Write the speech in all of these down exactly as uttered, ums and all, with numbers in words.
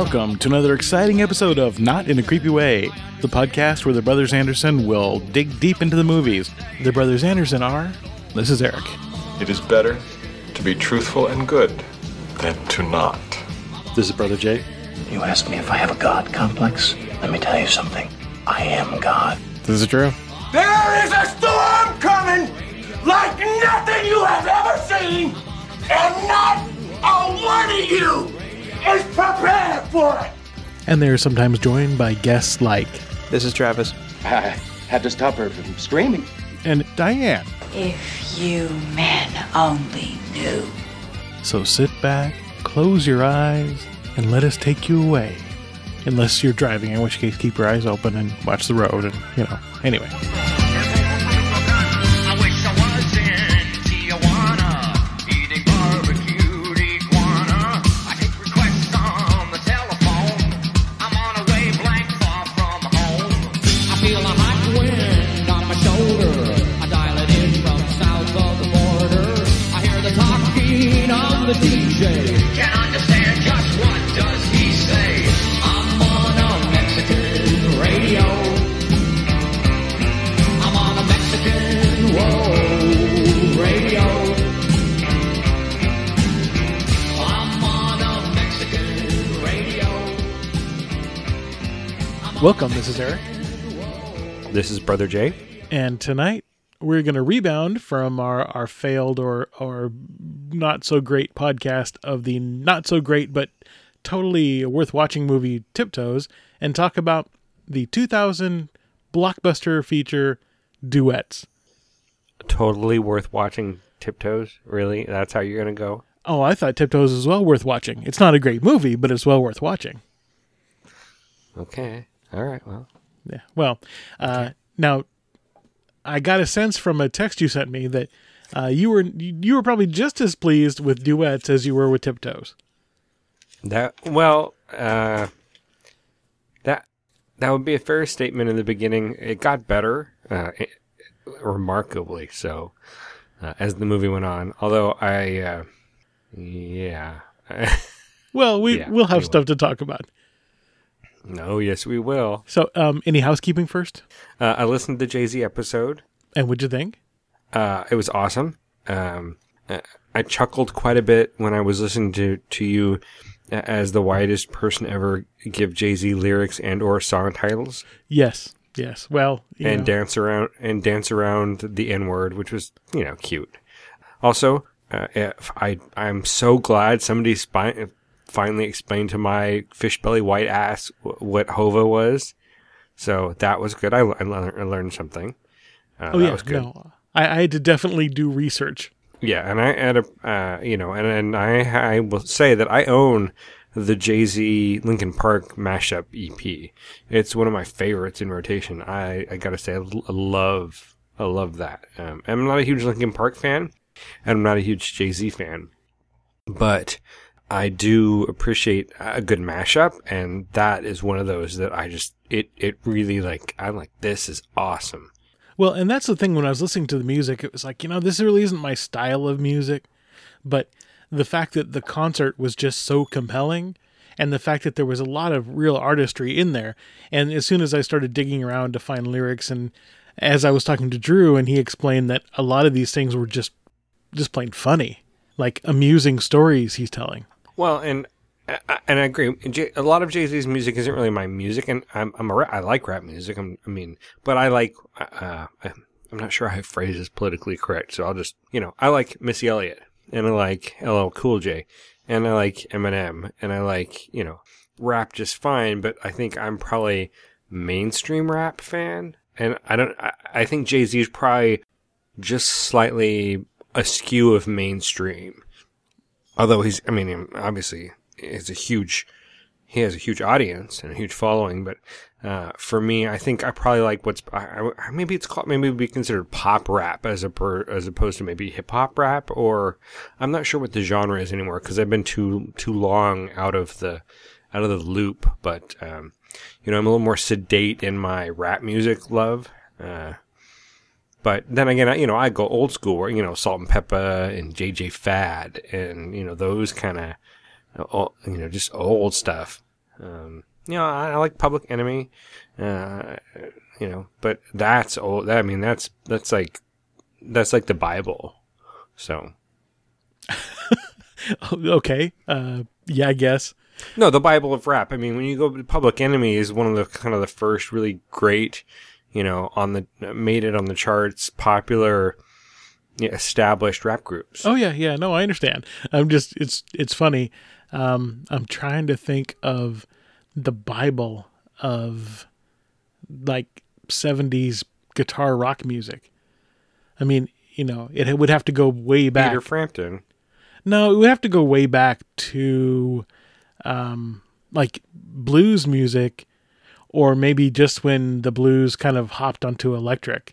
Welcome to another exciting episode of Not in a Creepy Way, the podcast where the Brothers Anderson will dig deep into the movies. The Brothers Anderson are... This is Eric. It is better to be truthful and good than to not. This is Brother Jay. You ask me if I have a God complex? Let me tell you something. I am God. This is Drew. There is a storm coming like nothing you have ever seen, and not a one of you is prepared for it. And they're sometimes joined by guests like... This is Travis. I had to stop her from screaming. And Diane. If you men only knew. So sit back, close your eyes, and let us take you away. Unless you're driving, in which case keep your eyes open and watch the road and, you know, anyway. The D J can't understand just what does he say. I'm on a Mexican radio. I'm on a Mexican whoa, radio. I'm on a Mexican radio. Welcome, this is Eric. This is Brother Jay. And tonight we're going to rebound from our, our failed or, or not so great podcast of the not so great but totally worth watching movie Tiptoes and talk about the two thousand blockbuster feature Duets. Totally worth watching Tiptoes? Really? That's how you're going to go? Oh, I thought Tiptoes was well worth watching. It's not a great movie, but it's well worth watching. Okay. All right. Well. Yeah. Well, uh, okay. Now, I got a sense from a text you sent me that uh, you were you were probably just as pleased with Duets as you were with Tiptoes. That well, uh, that that would be a fair statement in the beginning. It got better, uh, it, remarkably so, uh, as the movie went on. Although I, uh, yeah. Well, we yeah, we'll have anyway. stuff to talk about. No, yes, we will. So, um, any housekeeping first? Uh, I listened to the Jay-Z episode. And what'd you think? Uh, it was awesome. Um, I chuckled quite a bit when I was listening to, to you as the widest person ever give Jay-Z lyrics and or song titles. Yes, yes. Well, and know. dance around and dance around the N-word, which was, you know, cute. Also, uh, I I'm so glad somebody spy. finally explained to my fish belly white ass what Hova was. So that was good. I, I, learned, I learned something. Uh, oh, that yeah. was good. No, I, I had to definitely do research. Yeah. And I had a, uh, you know, and, and I, I will say that I own the Jay-Z Linkin Park mashup E P. It's one of my favorites in rotation. I, I gotta say, I love, I love that. Um, I'm not a huge Linkin Park fan, and I'm not a huge Jay-Z fan, but I do appreciate a good mashup, and that is one of those that I just, it, it really like, I'm like, this is awesome. Well, and that's the thing, when I was listening to the music, it was like, you know, this really isn't my style of music, but the fact that the concert was just so compelling, and the fact that there was a lot of real artistry in there, and as soon as I started digging around to find lyrics, and as I was talking to Drew, and he explained that a lot of these things were just, just plain funny, like amusing stories he's telling. Well, and and I agree. A lot of Jay-Z's music isn't really my music, and I'm, I'm a, I like rap music. I'm, I mean, but I like. Uh, I'm not sure how I phrase this politically correct, so I'll just, you know, I like Missy Elliott, and I like L L Cool J, and I like Eminem, and I like, you know, rap just fine. But I think I'm probably mainstream rap fan, and I don't. I, I think Jay-Z is probably just slightly askew of mainstream. Although he's, I mean, obviously, he's a huge, he has a huge audience and a huge following. But uh, for me, I think I probably like what's, I, I, maybe it's called, maybe it would be considered pop rap as a per, as opposed to maybe hip hop rap, or I'm not sure what the genre is anymore because I've been too too long out of the out of the loop. But um, you know, I'm a little more sedate in my rap music love. Uh, But then again, I, you know, I go old school, where, you know, Salt and Peppa and J J Fad and, you know, those kind of, you know, just old stuff. Um, you know, I, I like Public Enemy, uh, you know, but that's old. That, I mean, that's that's like that's like the Bible. So, okay, uh, yeah, I guess. No, the Bible of rap. I mean, when you go to Public Enemy is one of the kind of the first really great, you know, on the made it on the charts, popular, you know, established rap groups. Oh yeah, yeah. No, I understand. I'm just it's it's funny. Um, I'm trying to think of the Bible of like seventies guitar rock music. I mean, you know, it would have to go way back. Peter Frampton. No, it would have to go way back to um, like blues music, or maybe just when the blues kind of hopped onto electric.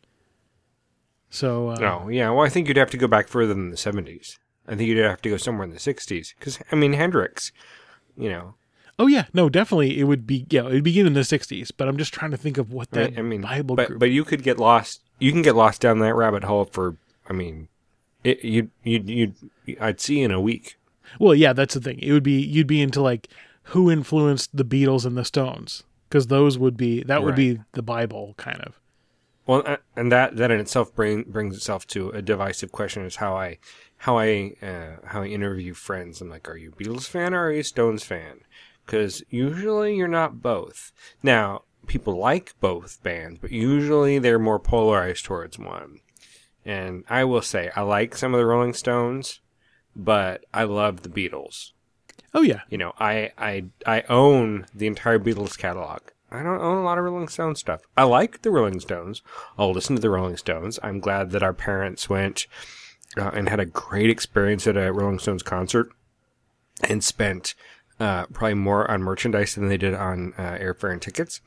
So, uh, oh yeah, well, I think you'd have to go back further than the seventies. I think you'd have to go somewhere in the sixties, because I mean Hendrix, you know. Oh yeah, no, definitely it would be. Yeah, it would begin in the sixties. But I'm just trying to think of what that I mean, Bible but, group. But you could get lost. You can get lost down that rabbit hole for. I mean, it, you'd you'd you'd I'd see in a week. Well, yeah, that's the thing. It would be you'd be into like who influenced the Beatles and the Stones, because those would be that would Right. be the Bible kind of. Well, uh, and that that in itself bring, brings itself to a divisive question: is how I how I uh, how I interview friends. I'm like, are you a Beatles fan or are you a Stones fan? Because usually you're not both. Now, people like both bands, but usually they're more polarized towards one. And I will say, I like some of the Rolling Stones, but I love the Beatles. Oh yeah, You know, I I I own the entire Beatles catalog. I don't own a lot of Rolling Stones stuff. I like the Rolling Stones. I'll listen to the Rolling Stones. I'm glad that our parents went uh, and had a great experience at a Rolling Stones concert and spent uh, probably more on merchandise than they did on uh, airfare and tickets.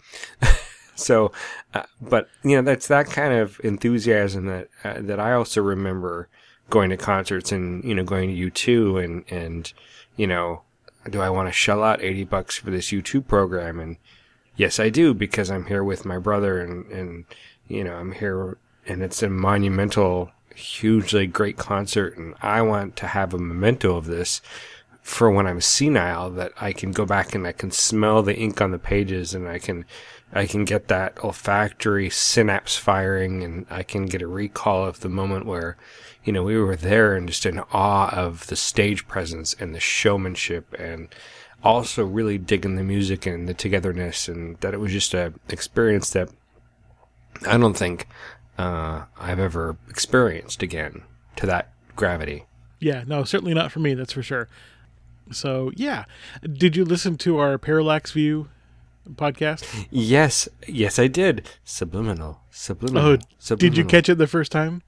So, uh, but you know, that's that kind of enthusiasm that uh, that I also remember going to concerts and you know going to U two and and you know, do I want to shell out eighty bucks for this U two program? And yes, I do, because I'm here with my brother and and you know I'm here and it's a monumental, hugely great concert, and I want to have a memento of this for when I'm senile, that I can go back and I can smell the ink on the pages and I can I can get that olfactory synapse firing and I can get a recall of the moment where, you know, we were there and just in awe of the stage presence and the showmanship and also really digging the music and the togetherness, and that it was just a experience that I don't think uh, I've ever experienced again to that gravity. yeah. No, certainly not for me. That's for sure. So yeah, did you listen to our Parallax View podcast? Yes, yes, I did. Subliminal, subliminal. Oh, subliminal. did you catch it the first time?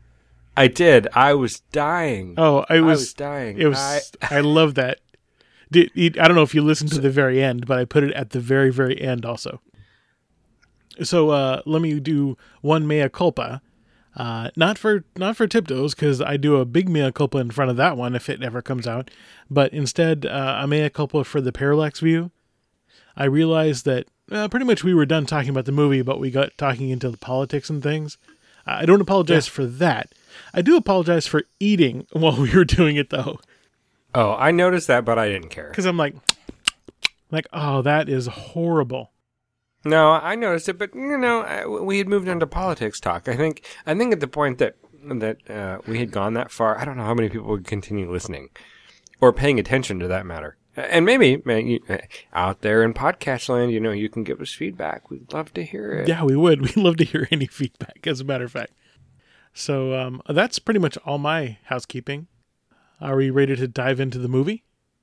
I did. I was dying. Oh, I was, was dying. It was. I- I, love that. Did, I don't know if you listened to the very end, but I put it at the very, very end also. So uh, let me do one mea culpa. Uh, not for not for Tiptoes, because I do a big mea culpa in front of that one if it ever comes out. But instead, uh, a mea culpa for the Parallax View. I realized that uh, pretty much we were done talking about the movie, but we got talking into the politics and things. Uh, I don't apologize Yeah. for that. I do apologize for eating while we were doing it, though. Oh, I noticed that, but I didn't care. Because I'm like, like, oh, that is horrible. No, I noticed it, but you know, I- we had moved into politics talk. I think, I think at the point that that uh, we had gone that far, I don't know how many people would continue listening or paying attention to that matter. And maybe man, you, out there in podcast land, you know, you can give us feedback. We'd love to hear it. Yeah, we would. We'd love to hear any feedback, as a matter of fact. So um, that's pretty much all my housekeeping. Are we ready to dive into the movie?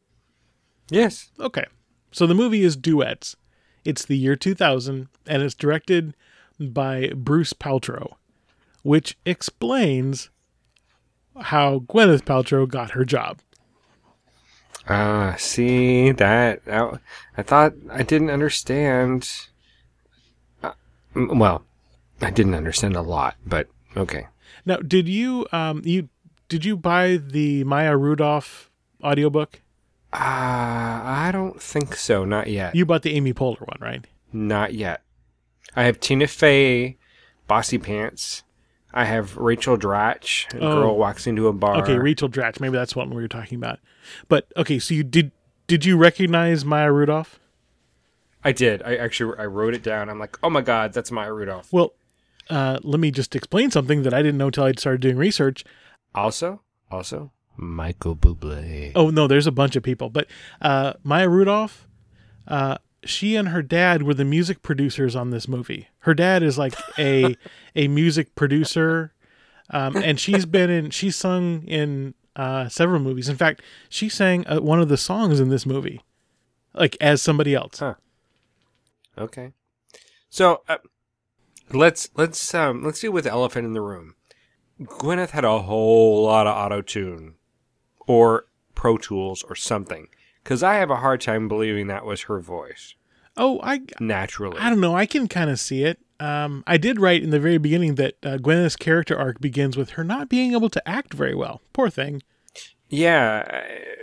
Yes. Okay. So the movie is Duets. It's the year two thousand, and it's directed by Bruce Paltrow, which explains how Gwyneth Paltrow got her job. Ah, uh, see that? I, I thought I didn't understand. Uh, m- well, I didn't understand a lot, but okay. Now, did you um you did you buy the Maya Rudolph audiobook? Uh, I don't think so. Not yet. You bought the Amy Poehler one, right? Not yet. I have Tina Fey, Bossy Pants. I have Rachel Dratch. A Oh. girl walks into a bar. Okay, Rachel Dratch. Maybe that's what we were talking about. But okay, so you did did you recognize Maya Rudolph? I did. I actually I wrote it down. I'm like, oh my God, that's Maya Rudolph. Well, uh, let me just explain something that I didn't know until I started doing research. Also, also, Michael Bublé. Oh, no, there's a bunch of people. But uh, Maya Rudolph, uh, she and her dad were the music producers on this movie. Her dad is like a a music producer, um, and she's been in, she's sung in uh, several movies. In fact, she sang uh, one of the songs in this movie, like as somebody else. Huh. Okay. So uh, let's let's um, let's deal with the elephant in the room. Gwyneth had a whole lot of auto-tune or Pro Tools or something, because I have a hard time believing that was her voice. Oh, I naturally. I don't know. I can kind of see it. Um, I did write in the very beginning that uh, Gwyneth's character arc begins with her not being able to act very well. Poor thing. Yeah.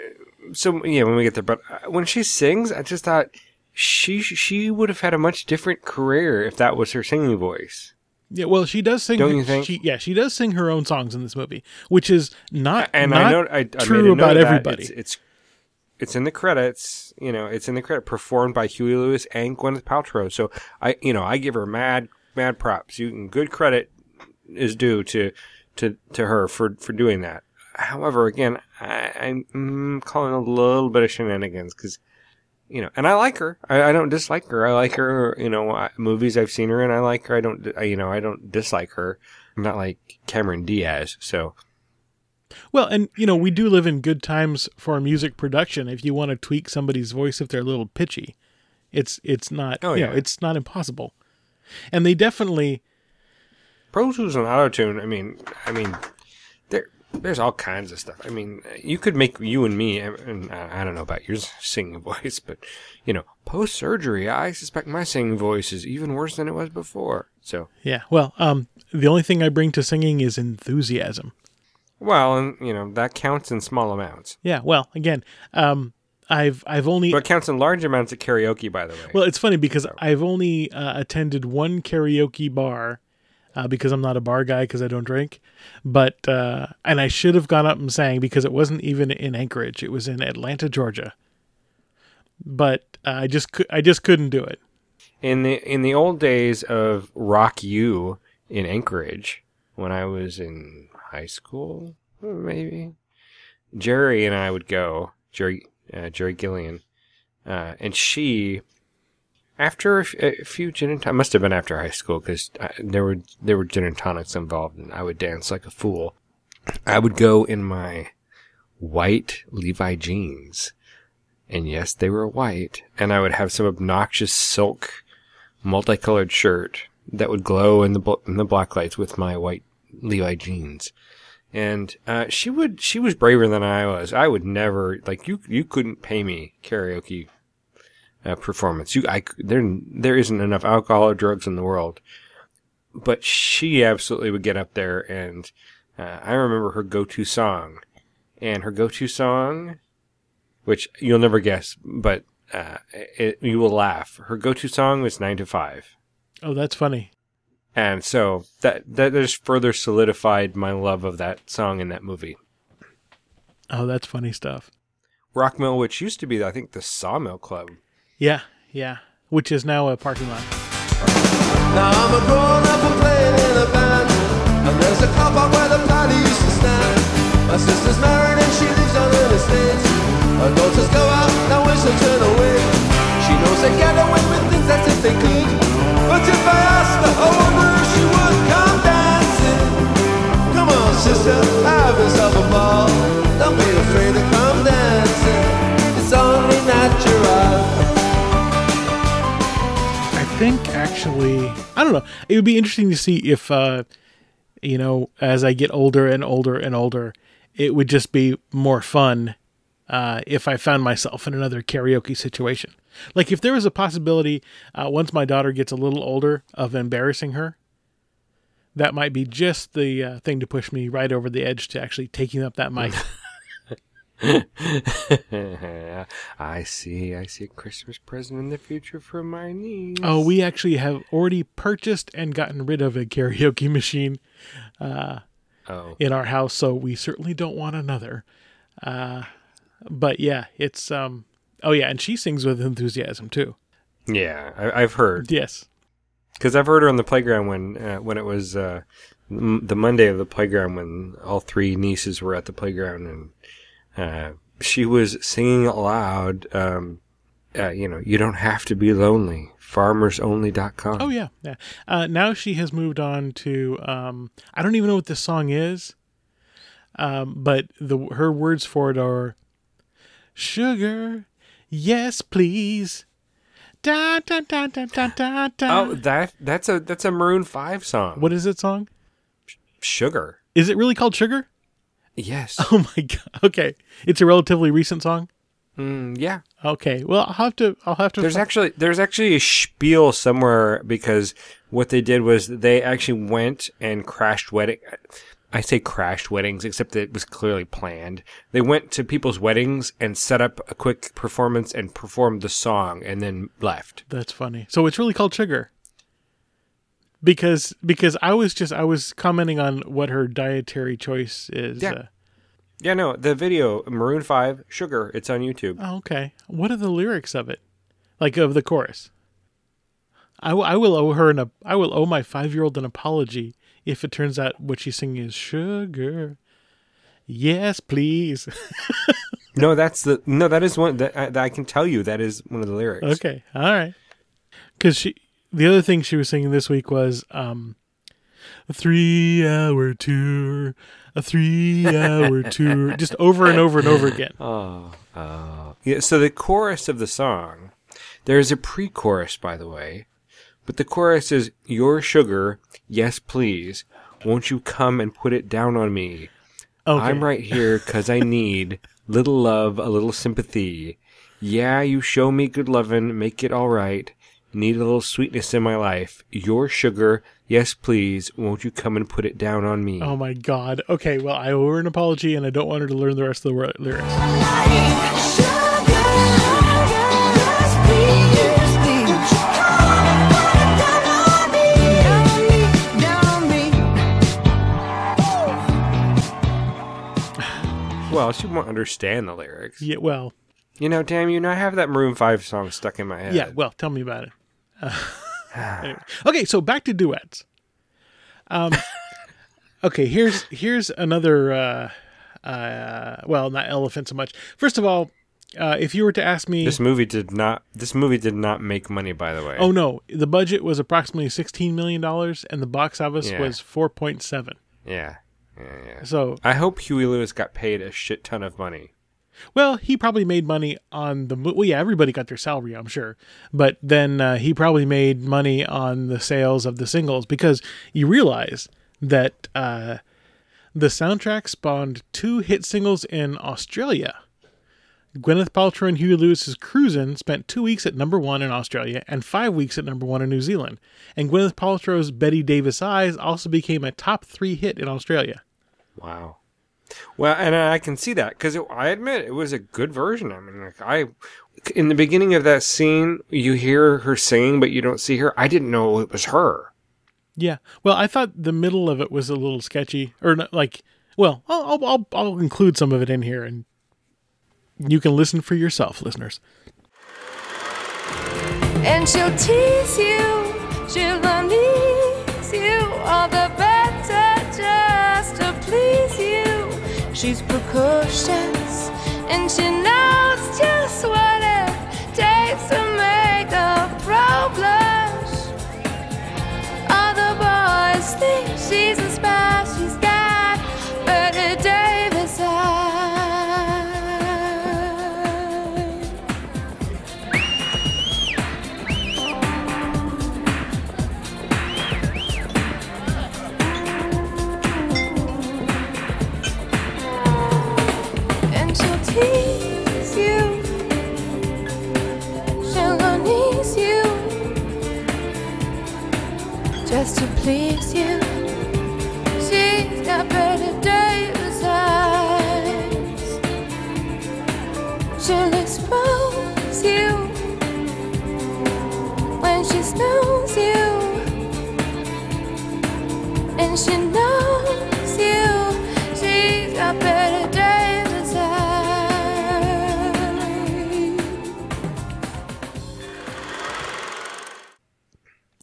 So yeah, when we get there, but when she sings, I just thought she she would have had a much different career if that was her singing voice. Yeah, well, she does sing. Don't her, you think? She, yeah, she does sing her own songs in this movie, which is not and not I know I, I true made a note about of that. everybody. It's, it's it's in the credits. You know, it's in the credit performed by Huey Lewis and Gwyneth Paltrow. So I, you know, I give her mad mad props. You can, good credit is due to to to her for for doing that. However, again, I, I'm mm, calling a little bit of shenanigans because. You know, and I like her. I, I don't dislike her. I like her. You know, I, movies I've seen her in, I like her. I don't. I, you know, I don't dislike her. I'm not like Cameron Diaz. So, well, and you know, we do live in good times for music production. If you want to tweak somebody's voice, if they're a little pitchy, it's it's not. Oh, you yeah. know, it's not impossible. And they definitely Pro Tools and Auto-Tune. I mean, I mean, there. There's all kinds of stuff. I mean, you could make you and me, and I don't know about your singing voice, but, you know, post-surgery, I suspect my singing voice is even worse than it was before. So yeah. Well, um, the only thing I bring to singing is enthusiasm. Well, and, you know, that counts in small amounts. Yeah. Well, again, um, I've I've only. But it counts in large amounts at karaoke, by the way. Well, it's funny because so. I've only uh, attended one karaoke bar. Uh, because I'm not a bar guy because I don't drink, but uh, and I should have gone up and sang because it wasn't even in Anchorage; it was in Atlanta, Georgia. But uh, I just cou- I just couldn't do it. In the in the old days of Rock U in Anchorage, when I was in high school, maybe Jerry and I would go. Jerry uh, Jerry Gillian, uh, and she. After a, f- a few gin and tonics, must have been after high school because there were there were gin and tonics involved, and I would dance like a fool. I would go in my white Levi jeans, and yes, they were white, and I would have some obnoxious silk, multicolored shirt that would glow in the bl- in the black lights with my white Levi jeans. And uh, she would she was braver than I was. I would never like you. You couldn't pay me karaoke. Uh, performance. You, I, there, there isn't enough alcohol or drugs in the world, but she absolutely would get up there, and uh, I remember her go-to song, and her go-to song, which you'll never guess, but uh, it, you will laugh. Her go-to song was Nine to Five. Oh, that's funny. And so that that just further solidified my love of that song in that movie. Oh, that's funny stuff. Rockmill, which used to be, I think, the Sawmill Club. Yeah, yeah. Which is now a parking lot. Now I'm a grown up and playing in a band, and there's a car park where the party used to stand. My sister's married and she lives on an estate. Her daughters go out, now wish her turn away. She knows they get away with things as if they could. But if I asked her, I wonder if she would come dancing. Come on, sister, have yourself a ball. Don't be afraid to come dancing. It's only natural. I think actually, I don't know. It would be interesting to see if, uh, you know, as I get older and older and older, it would just be more fun uh, if I found myself in another karaoke situation. Like if there was a possibility, uh, once my daughter gets a little older, of embarrassing her, that might be just the uh, thing to push me right over the edge to actually taking up that mic. I see. I see a Christmas present in the future for my niece. Oh, we actually have already purchased and gotten rid of a karaoke machine uh, oh. in our house, so we certainly don't want another. Uh, but yeah, it's um. Oh yeah, and she sings with enthusiasm too. Yeah, I, I've heard. Yes. Because I've heard her on the playground when uh, when it was uh, m- the Monday of the playground when all three nieces were at the playground, and uh, she was singing aloud, um, uh, you know, you don't have to be lonely, farmers only dot com. Oh, yeah. yeah. Uh, now she has moved on to, um, I don't even know what this song is, um, but the her words for it are, sugar, yes, please. Da, da, da, da, da, da, da. Oh, that that's a that's a Maroon five song. What is it song? Sugar. Is it really called Sugar? Yes. Oh my god. Okay. It's a relatively recent song? Mm, yeah. Okay. Well, I'll have to I'll have to There's fi- actually there's actually a spiel somewhere because what they did was they actually went and crashed wedding I say crashed weddings, except that it was clearly planned. They went to people's weddings and set up a quick performance and performed the song and then left. That's funny. So it's really called Sugar. Because because I was just I was commenting on what her dietary choice is. Yeah. Uh, Yeah, no, the video, Maroon five, Sugar, it's on YouTube. oh, okay. What are the lyrics of it? Like of the chorus? I, w- I will owe her an ap- I will owe my five-year-old an apology if it turns out what she's singing is sugar. Yes, please. No, that's the, no, that is one, that I, that I can tell you that is one of the lyrics. Okay. All right. Because she, the other thing she was singing this week was um, a three-hour tour, a three-hour tour, just over and over and over again. Oh, oh. Yeah, so the chorus of the song, there's a pre-chorus, by the way, but the chorus is, your sugar, yes, please, won't you come and put it down on me? Okay. I'm right here 'cause I need little love, a little sympathy. Yeah, you show me good lovin', make it all right. Need a little sweetness in my life. Your sugar, yes, please, won't you come and put it down on me? Oh my God. Okay, well, I owe her an apology, and I don't want her to learn the rest of the wor- lyrics. Well, she won't understand the lyrics. Yeah, well, You know, damn, you know, I have that Maroon five song stuck in my head. yeah, well, tell me about it. Uh, anyway. Okay, so back to duets. Um, okay, here's here's another. Uh, uh, well, not elephant so much. First of all, uh, if you were to ask me, This movie did not. This movie did not make money, by the way. oh no, the budget was approximately sixteen million dollars, and the box office Yeah. was four point seven. Yeah, yeah, yeah. So, I hope Huey Lewis got paid a shit ton of money. well, he probably made money on the. mo- Well, yeah, everybody got their salary, I'm sure, but then uh, he probably made money on the sales of the singles because you realize that uh, the soundtrack spawned two hit singles in Australia. Gwyneth Paltrow and Huey Lewis's Cruisin' spent two weeks at number one in Australia and five weeks at number one in New Zealand. And Gwyneth Paltrow's Betty Davis Eyes also became a top three hit in Australia. Wow. Well, and I can see that because I admit it was a good version. I mean, like I, in the beginning of that scene, you hear her singing, but you don't see her. I didn't know it was her. Yeah. Well, I thought the middle of it was a little sketchy. Or not, like, well, I'll, I'll, I'll, I'll include some of it in here and you can listen for yourself, listeners. And she'll tease you, she'll unease you, all the better just to please you. She's precocious, and she knows just what it takes to make a pro blush. All the boys think she's a spy, she's got Betty Davis eyes. And she'll tease you, she'll unease you, just to please you. She's got Betty Davis eyes. She'll expose you when she snows you, and she knows you. She's got Betty Davis eyes.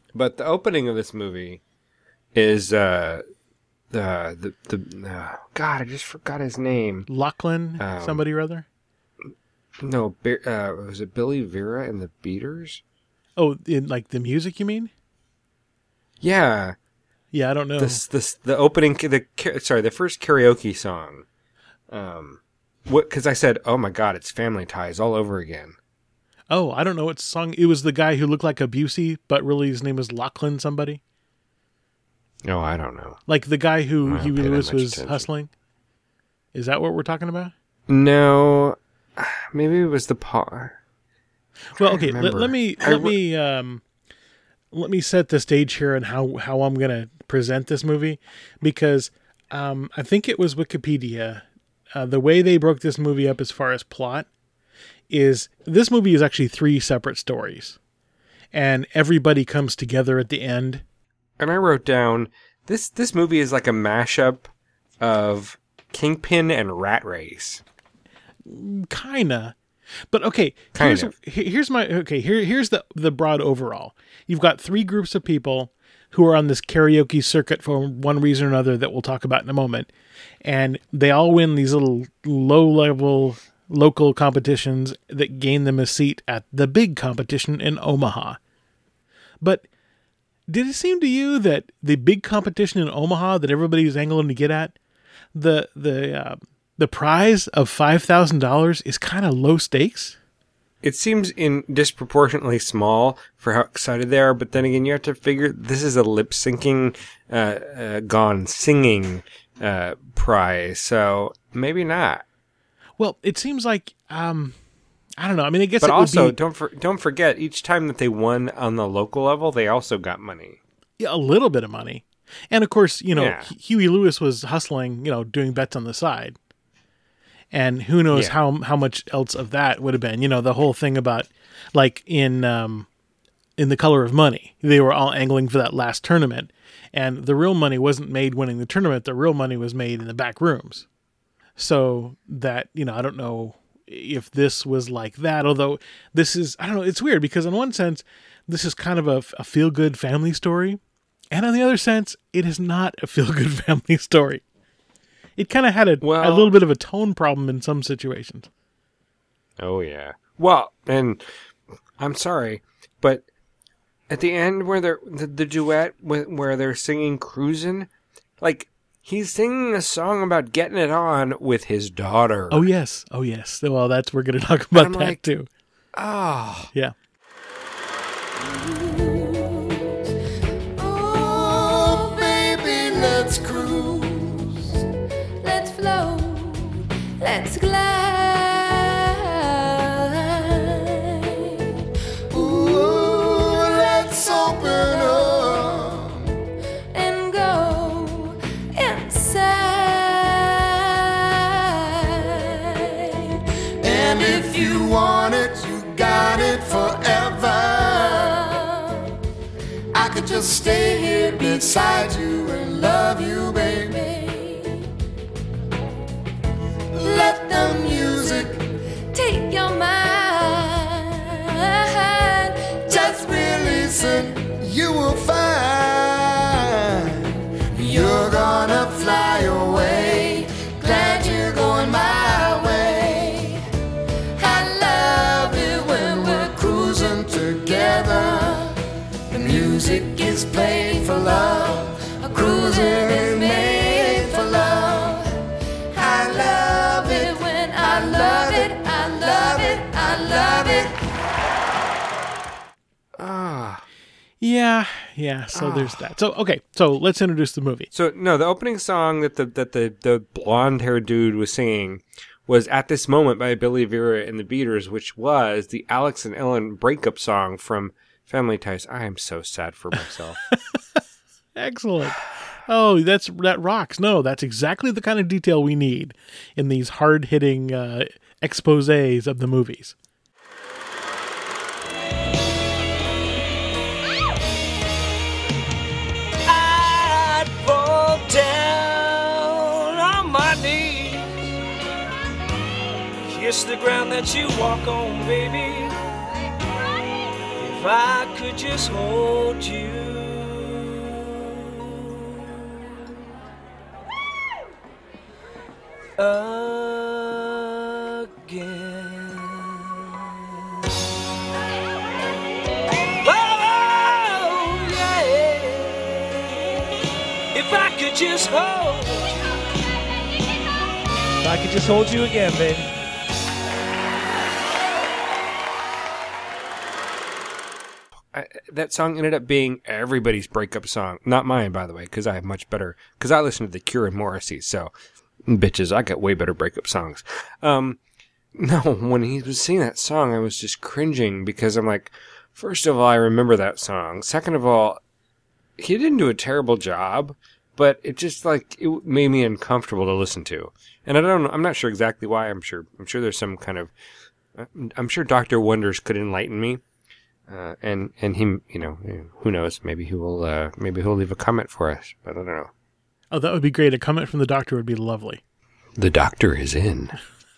But the opening of this movie is uh, the the the uh, God. I just forgot his name. Lachlan, Um, somebody or other. No, Bi- uh, was it Billy Vera and the Beaters? Oh, in like the music, you mean? Yeah. Yeah, I don't know. This this the opening the ca- sorry the first karaoke song. Um, what? Because I said, oh my God, it's Family Ties all over again. Oh, I don't know what song. It was the guy who looked like a Busey, but really his name was Lachlan somebody. No, I don't know. Like the guy who I don't Huey pay that Lewis much was attention. hustling. Is that what we're talking about? No, maybe it was the Paul. Well, okay. Let, remember. let me I let re- me um, let me set the stage here and how how I'm gonna present this movie, because um, I think it was Wikipedia. Uh, the way they broke this movie up as far as plot is this movie is actually three separate stories, and everybody comes together at the end. And I wrote down this this movie is like a mashup of Kingpin and Rat Race. Kinda. But okay, Kind here's, of. he- here's my okay. Here, here's the the broad overall. You've got three groups of people who are on this karaoke circuit for one reason or another that we'll talk about in a moment, and they all win these little low level local competitions that gain them a seat at the big competition in Omaha. But did it seem to you that the big competition in Omaha that everybody's angling to get at, the the uh, the prize of five thousand dollars is kind of low stakes? It seems in disproportionately small for how excited they are, but then again, you have to figure this is a lip syncing, uh, uh, gone singing uh, prize, so maybe not. Well, it seems like um, I don't know. I mean, I guess, But it also, would be don't for, don't forget, each time that they won on the local level, they also got money. yeah, a little bit of money, and of course, you know, Yeah. Huey Lewis was hustling, you know, doing bets on the side. And who knows Yeah. how how much else of that would have been? You know, the whole thing about like in um, in The Color of Money, they were all angling for that last tournament, and the real money wasn't made winning the tournament. The real money was made in the back rooms. So that, you know, I don't know if this was like that. Although this is, I don't know, it's weird because in one sense, this is kind of a, a feel good family story, and on the other sense, it is not a feel good family story. It kind of had a, Well- a little bit of a tone problem in some situations. Oh yeah. Well, and I'm sorry, but at the end where they're the, the duet wh- where they're singing "Cruisin'," like he's singing a song about getting it on with his daughter. Oh yes, oh yes. Well, that's we're going to talk about I'm that like, too. Oh, Yeah. Oh, baby, let's cruise. Let's flow, let's glide. Ooh, let's open up. And go inside. And if you want it, you got it forever. I could just stay here beside you and love you, baby. Let the music Take your mind. just release it. You will find you're gonna fly away. Glad you're going my way. I love it when we're cruising together. The music is played for love. A cruising is made for love. I love it when I love it. I love it. I love it. ah. Yeah, yeah. So there's that. So okay, so let's introduce the movie. So no, the opening song that the that the the blonde haired dude was singing was "At This Moment" by Billy Vera and the Beaters, which was the Alex and Ellen breakup song from Family Ties. I am so sad for myself. Excellent. Oh, that's that rocks. No, that's exactly the kind of detail we need in these hard-hitting uh, exposés of the movies. I'd fall down on my knees, kiss the ground that you walk on, baby. If I could just hold you again. Oh, yeah. If I could just hold you. If I could just hold you again, baby. I, that song ended up being everybody's breakup song. Not mine, by the way, because I have much better... Because I listen to The Cure and Morrissey, so... Bitches, I got way better breakup songs. Um, no, when he was singing that song, I was just cringing because I'm like, first of all, I remember that song. Second of all, he didn't do a terrible job, but it just like, it made me uncomfortable to listen to. And I don't know, I'm not sure exactly why. I'm sure, I'm sure there's some kind of, I'm sure Doctor Wonders could enlighten me. Uh, and, and he, you know, who knows, maybe he will, uh, maybe he'll leave a comment for us, but I don't know. Oh, that would be great. A comment from the doctor would be lovely. The doctor is in.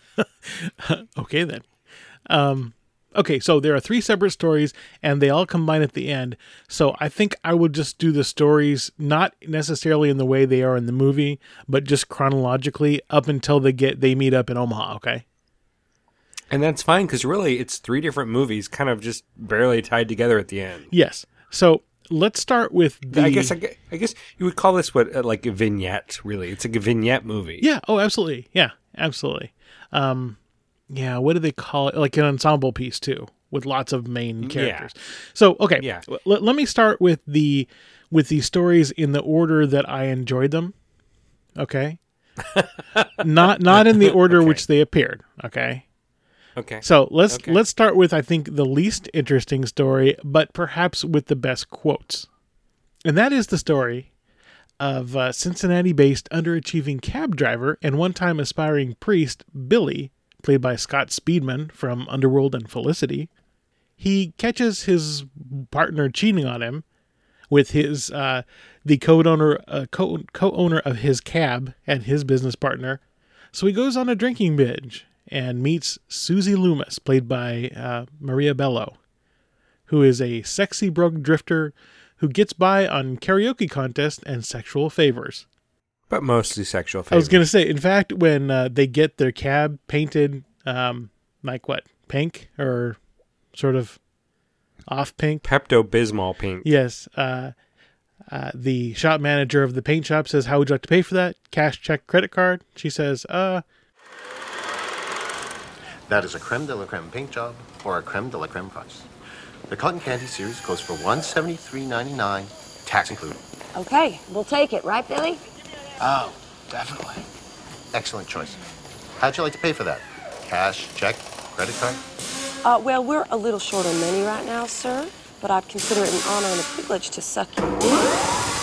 Okay, then. Um, okay, so there are three separate stories, and they all combine at the end. So I think I would just do the stories, not necessarily in the way they are in the movie, but just chronologically up until they get they meet up in Omaha, okay? And that's fine, because really it's three different movies kind of just barely tied together at the end. Yes. So... let's start with the... I guess I guess, I guess you would call this what uh, like a vignette, really. It's like a vignette movie. Yeah. Oh, absolutely. Yeah, absolutely. Um, yeah, what do they call it? Like an ensemble piece, too, with lots of main characters. Yeah. So, okay. Yeah. L- let me start with the with the stories in the order that I enjoyed them. Okay? not not in the order okay. which they appeared. Okay? Okay. So let's okay. let's start with I think the least interesting story, but perhaps with the best quotes, and that is the story of uh, Cincinnati-based underachieving cab driver and one-time aspiring priest Billy, played by Scott Speedman from Underworld and Felicity. He catches his partner cheating on him with his uh, the co-owner uh, co co-owner of his cab and his business partner. So he goes on a drinking binge and meets Susie Loomis, played by uh, Maria Bello, who is a sexy broke drifter who gets by on karaoke contests and sexual favors. But mostly sexual favors. I was going to say, in fact, when uh, they get their cab painted, um, like what, pink or sort of off pink? Pepto-Bismol pink. Yes. Uh, uh, the shop manager of the paint shop says, how would you like to pay for that? Cash, check, credit card? She says, uh... That is a creme de la creme paint job or a creme de la creme price. The cotton candy series goes for one hundred seventy-three ninety-nine, tax included. Okay, we'll take it, right, Billy? Oh, definitely. Excellent choice. How'd you like to pay for that? Cash, check, credit card? Uh, well, we're a little short on money right now, sir, but I'd consider it an honor and a privilege to suck your dick.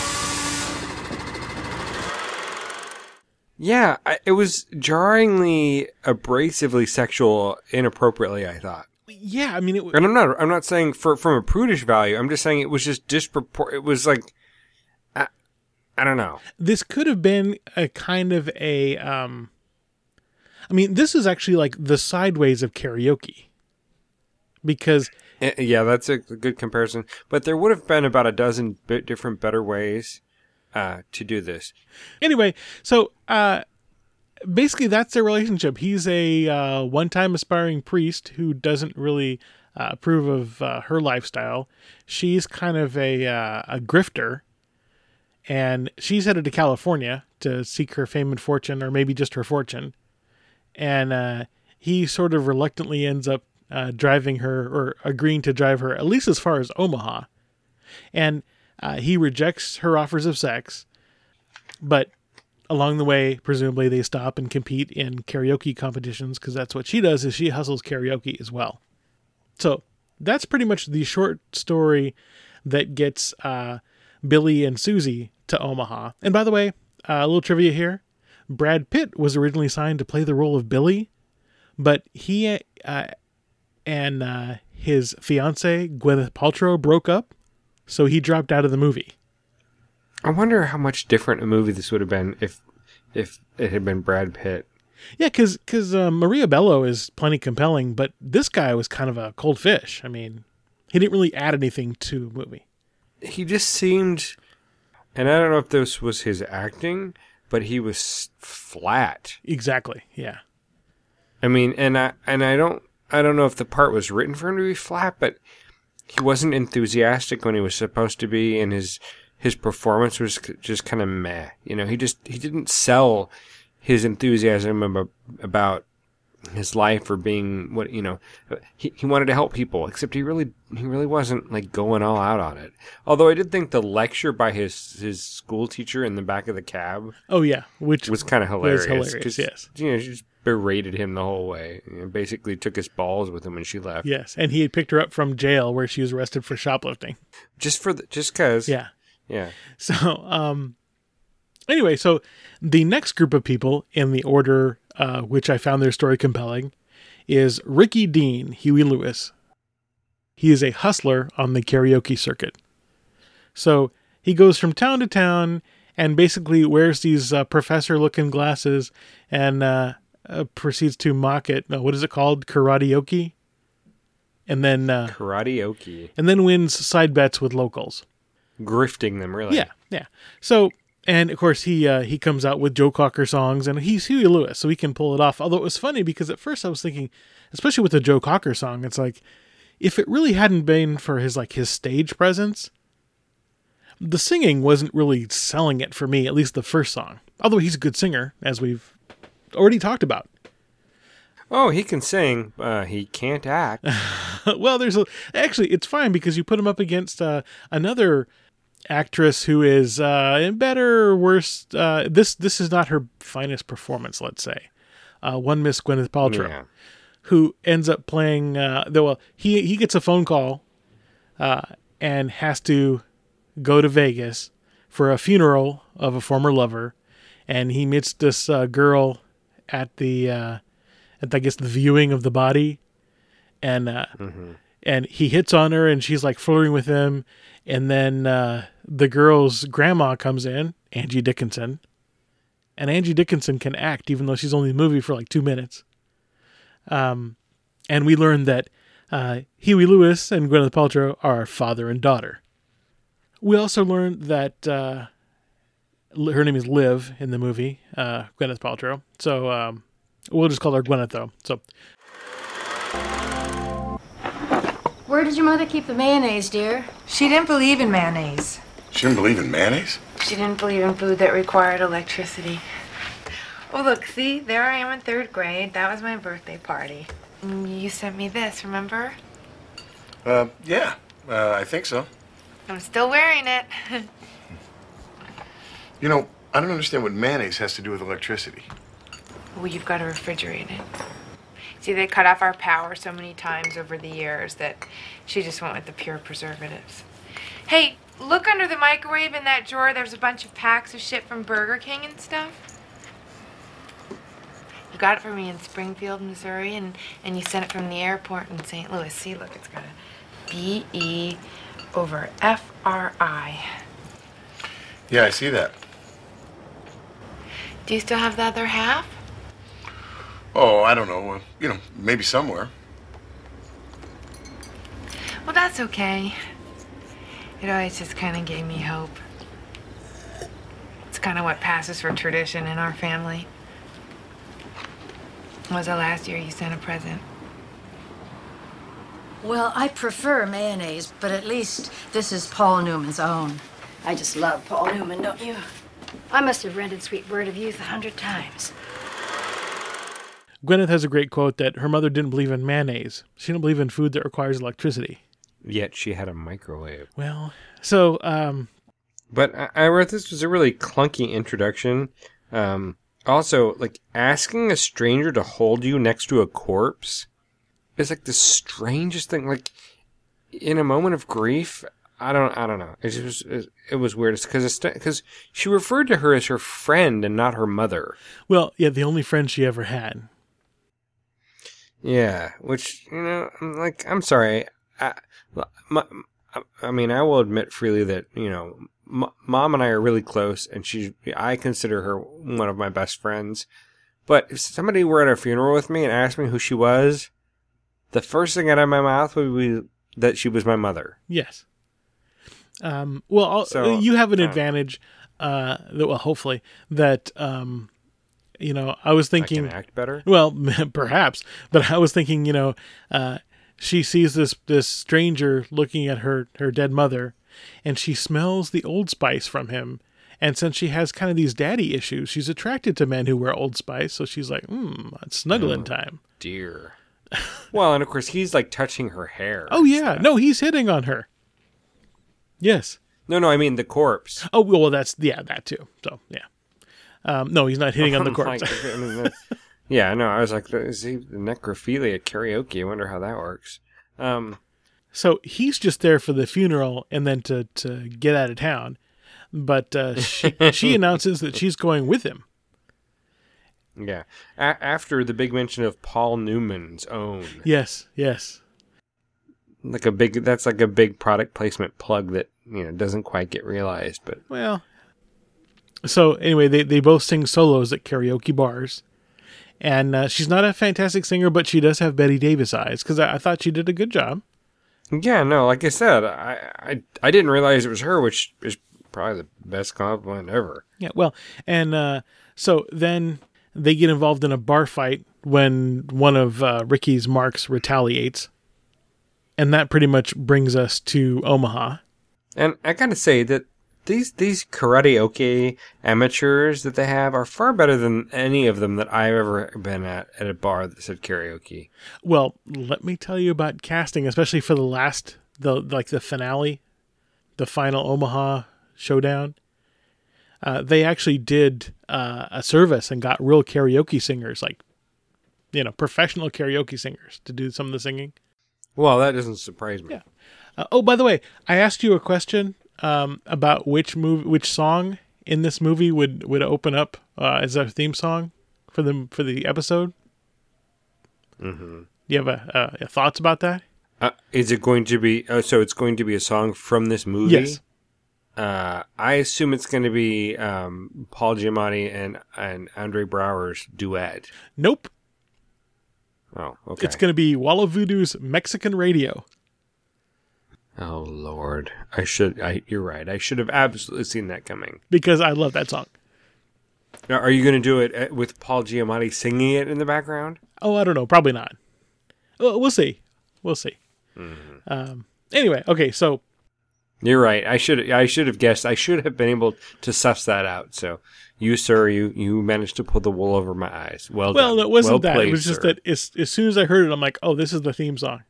Yeah, I, it was jarringly, abrasively sexual, inappropriately, I thought. Yeah, I mean, it. W- and I'm not. I'm not saying for from a prudish value. I'm just saying it was just dispropor. It was like, I, I don't know. This could have been a kind of a. Um, I mean, this is actually like the sideways of karaoke, because. Yeah, that's a good comparison. But there would have been about a dozen bit different, better ways uh, to do this. Anyway, so uh, basically that's their relationship. He's a uh, one-time aspiring priest who doesn't really uh, approve of uh, her lifestyle. She's kind of a uh, a grifter, and she's headed to California to seek her fame and fortune, or maybe just her fortune. And uh, he sort of reluctantly ends up uh, driving her, or agreeing to drive her at least as far as Omaha. And uh, he rejects her offers of sex, but along the way, presumably they stop and compete in karaoke competitions, because that's what she does, is she hustles karaoke as well. So that's pretty much the short story that gets uh, Billy and Susie to Omaha. And by the way, uh, a little trivia here. Brad Pitt was originally signed to play the role of Billy, but he uh, and uh, his fiancée, Gwyneth Paltrow, broke up, so he dropped out of the movie. I wonder how much different a movie this would have been if if it had been Brad Pitt. Yeah, because because uh, Maria Bello is plenty compelling, but this guy was kind of a cold fish. I mean, He didn't really add anything to the movie. He just seemed, and I don't know if this was his acting, but he was flat. Exactly. Yeah. I mean, and I and I don't I don't know if the part was written for him to be flat, but he wasn't enthusiastic when he was supposed to be, and his his performance was just kind of meh. You know, he just he didn't sell his enthusiasm about, about his life or being what you know. He he wanted to help people, except he really he really wasn't like going all out on it. Although I did think the lecture by his his school teacher in the back of the cab, oh yeah, which was kind of hilarious. Was hilarious, yes. You know, she just berated him the whole way. You know, basically took his balls with him when she left. Yes, and he had picked her up from jail where she was arrested for shoplifting. Just for the, just cause. Yeah. Yeah. So, um, anyway, so the next group of people in the order, uh, which I found their story compelling, is Ricky Dean, Huey Lewis. He is a hustler on the karaoke circuit. So he goes from town to town and basically wears these uh, professor-looking glasses and uh, uh, proceeds to mock it. No, what is it called? Karaoke? And then uh, Karaoke. And then wins side bets with locals. Grifting them, really. Yeah, yeah. So, and of course, he uh, he comes out with Joe Cocker songs, and he's Huey Lewis, so he can pull it off. Although it was funny because at first I was thinking, especially with the Joe Cocker song, it's like, if it really hadn't been for his like his stage presence, the singing wasn't really selling it for me. At least the first song. Although he's a good singer, as we've already talked about. Oh, he can sing. Uh, he can't act. Well, there's a, actually it's fine because you put him up against uh, another actress who is uh, better or worse. Uh, this this is not her finest performance, let's say. Uh, one Miss Gwyneth Paltrow, Yeah. who ends up playing. Uh, though well, he he gets a phone call, uh, and has to go to Vegas for a funeral of a former lover, and he meets this uh, girl at the uh, at I guess the viewing of the body, and uh, mm-hmm. and he hits on her, and she's like flirting with him. And then uh, the girl's grandma comes in, Angie Dickinson. And Angie Dickinson can act, even though she's only in the movie for like two minutes. Um, and we learn that uh, Huey Lewis and Gwyneth Paltrow are father and daughter. We also learned that uh, her name is Liv in the movie, uh, Gwyneth Paltrow. So um, we'll just call her Gwyneth, though. So. Where did your mother keep the mayonnaise, dear? She didn't believe in mayonnaise. She didn't believe in mayonnaise? She didn't believe in food that required electricity. Oh, look, see? There I am in third grade. That was my birthday party. And you sent me this, remember? Uh, yeah. Uh, I think so. I'm still wearing it. You know, I don't understand what mayonnaise has to do with electricity. Well, you've got to refrigerate it. See, they cut off our power so many times over the years that she just went with the pure preservatives. Hey, look under the microwave in that drawer. There's a bunch of packs of shit from Burger King and stuff. You got it for me in Springfield, Missouri, and, and you sent it from the airport in Saint Louis. See, look, it's got a B E over F R I. Yeah, I see that. Do you still have the other half? Oh, I don't know. Uh, you know, maybe somewhere. Well, that's okay. It always just kind of gave me hope. It's kind of what passes for tradition in our family. Was the last year you sent a present? Well, I prefer mayonnaise, but at least this is Paul Newman's own. I just love Paul Newman, don't you? I must have rented Sweet Bird of Youth a hundred times. Gwyneth has a great quote that her mother didn't believe in mayonnaise. She didn't believe in food that requires electricity. Yet she had a microwave. Well, so... Um, but I, I wrote this was a really clunky introduction. Um, also, like, asking a stranger to hold you next to a corpse is like the strangest thing. Like, in a moment of grief, I don't I don't know. It just was, it was weird. It's because because she referred to her as her friend and not her mother. Well, yeah, the only friend she ever had. Yeah, which, you know, I'm like, I'm sorry. I, my, I mean, I will admit freely that, you know, m- Mom and I are really close, and she, I consider her one of my best friends. But if somebody were at a funeral with me and asked me who she was, the first thing out of my mouth would be, that she was my mother. Yes. Um, well, I'll- So, you have an uh, advantage. Uh, that, well, hopefully that um, you know, I was thinking I can act better. Well, perhaps, but I was thinking, you know, uh, she sees this this stranger looking at her her dead mother, and she smells the Old Spice from him. And since she has kind of these daddy issues, she's attracted to men who wear Old Spice. So she's like, hmm, it's snuggling Oh, time. Dear. Well, and of course he's like touching her hair. Oh yeah, no, he's hitting on her. Yes. No, no, I mean the corpse. Oh well, that's yeah, that too. So yeah. Um, no, he's not hitting on the I'm corpse. like, I mean, that's- yeah, no, I was like, is he necrophilia karaoke? I wonder how that works. Um, So he's just there for the funeral and then to, to get out of town. But uh, she, she announces that she's going with him. yeah. A- after the big mention of Paul Newman's Own. Yes, yes. Like a big, that's like a big product placement plug that, you know, doesn't quite get realized, but. Well, so anyway, they, they both sing solos at karaoke bars. And uh, she's not a fantastic singer, but she does have Betty Davis eyes, because I, I thought she did a good job. Yeah, no, like I said, I, I, I didn't realize it was her, which is probably the best compliment ever. Yeah, well, and uh, so then they get involved in a bar fight when one of uh, Ricky's marks retaliates. And that pretty much brings us to Omaha. And I gotta say that these these karaoke amateurs that they have are far better than any of them that I've ever been at at a bar that said karaoke. Well, let me tell you about casting, especially for the last, the like the finale, the final Omaha showdown. Uh, they actually did uh, a service and got real karaoke singers, like, you know, professional karaoke singers to do some of the singing. Well, that doesn't surprise me. Yeah. Uh, oh, by the way, I asked you a question um, about which movie, which song in this movie would, would open up uh, as a theme song for the for the episode. Mm-hmm. Do you have a, a, a thoughts about that? Uh, is it going to be? Oh, so it's going to be a song from this movie? Yes. Uh, I assume it's going to be um, Paul Giamatti and and Andre Braugher's duet. Nope. Oh, okay. It's going to be Walla Voodoo's Mexican Radio. Oh Lord, I should. I you're right. I should have absolutely seen that coming. Because I love that song. Now, are you going to do it with Paul Giamatti singing it in the background? Oh, I don't know. Probably not. Well, we'll see. We'll see. Mm-hmm. Um, anyway, okay, so you're right. I should. I should have guessed. I should have been able to suss that out. So, you, sir, you you managed to pull the wool over my eyes. Well, well, done. it wasn't well that. played, It was just sir. that as as soon as I heard it, I'm like, oh, this is the theme song.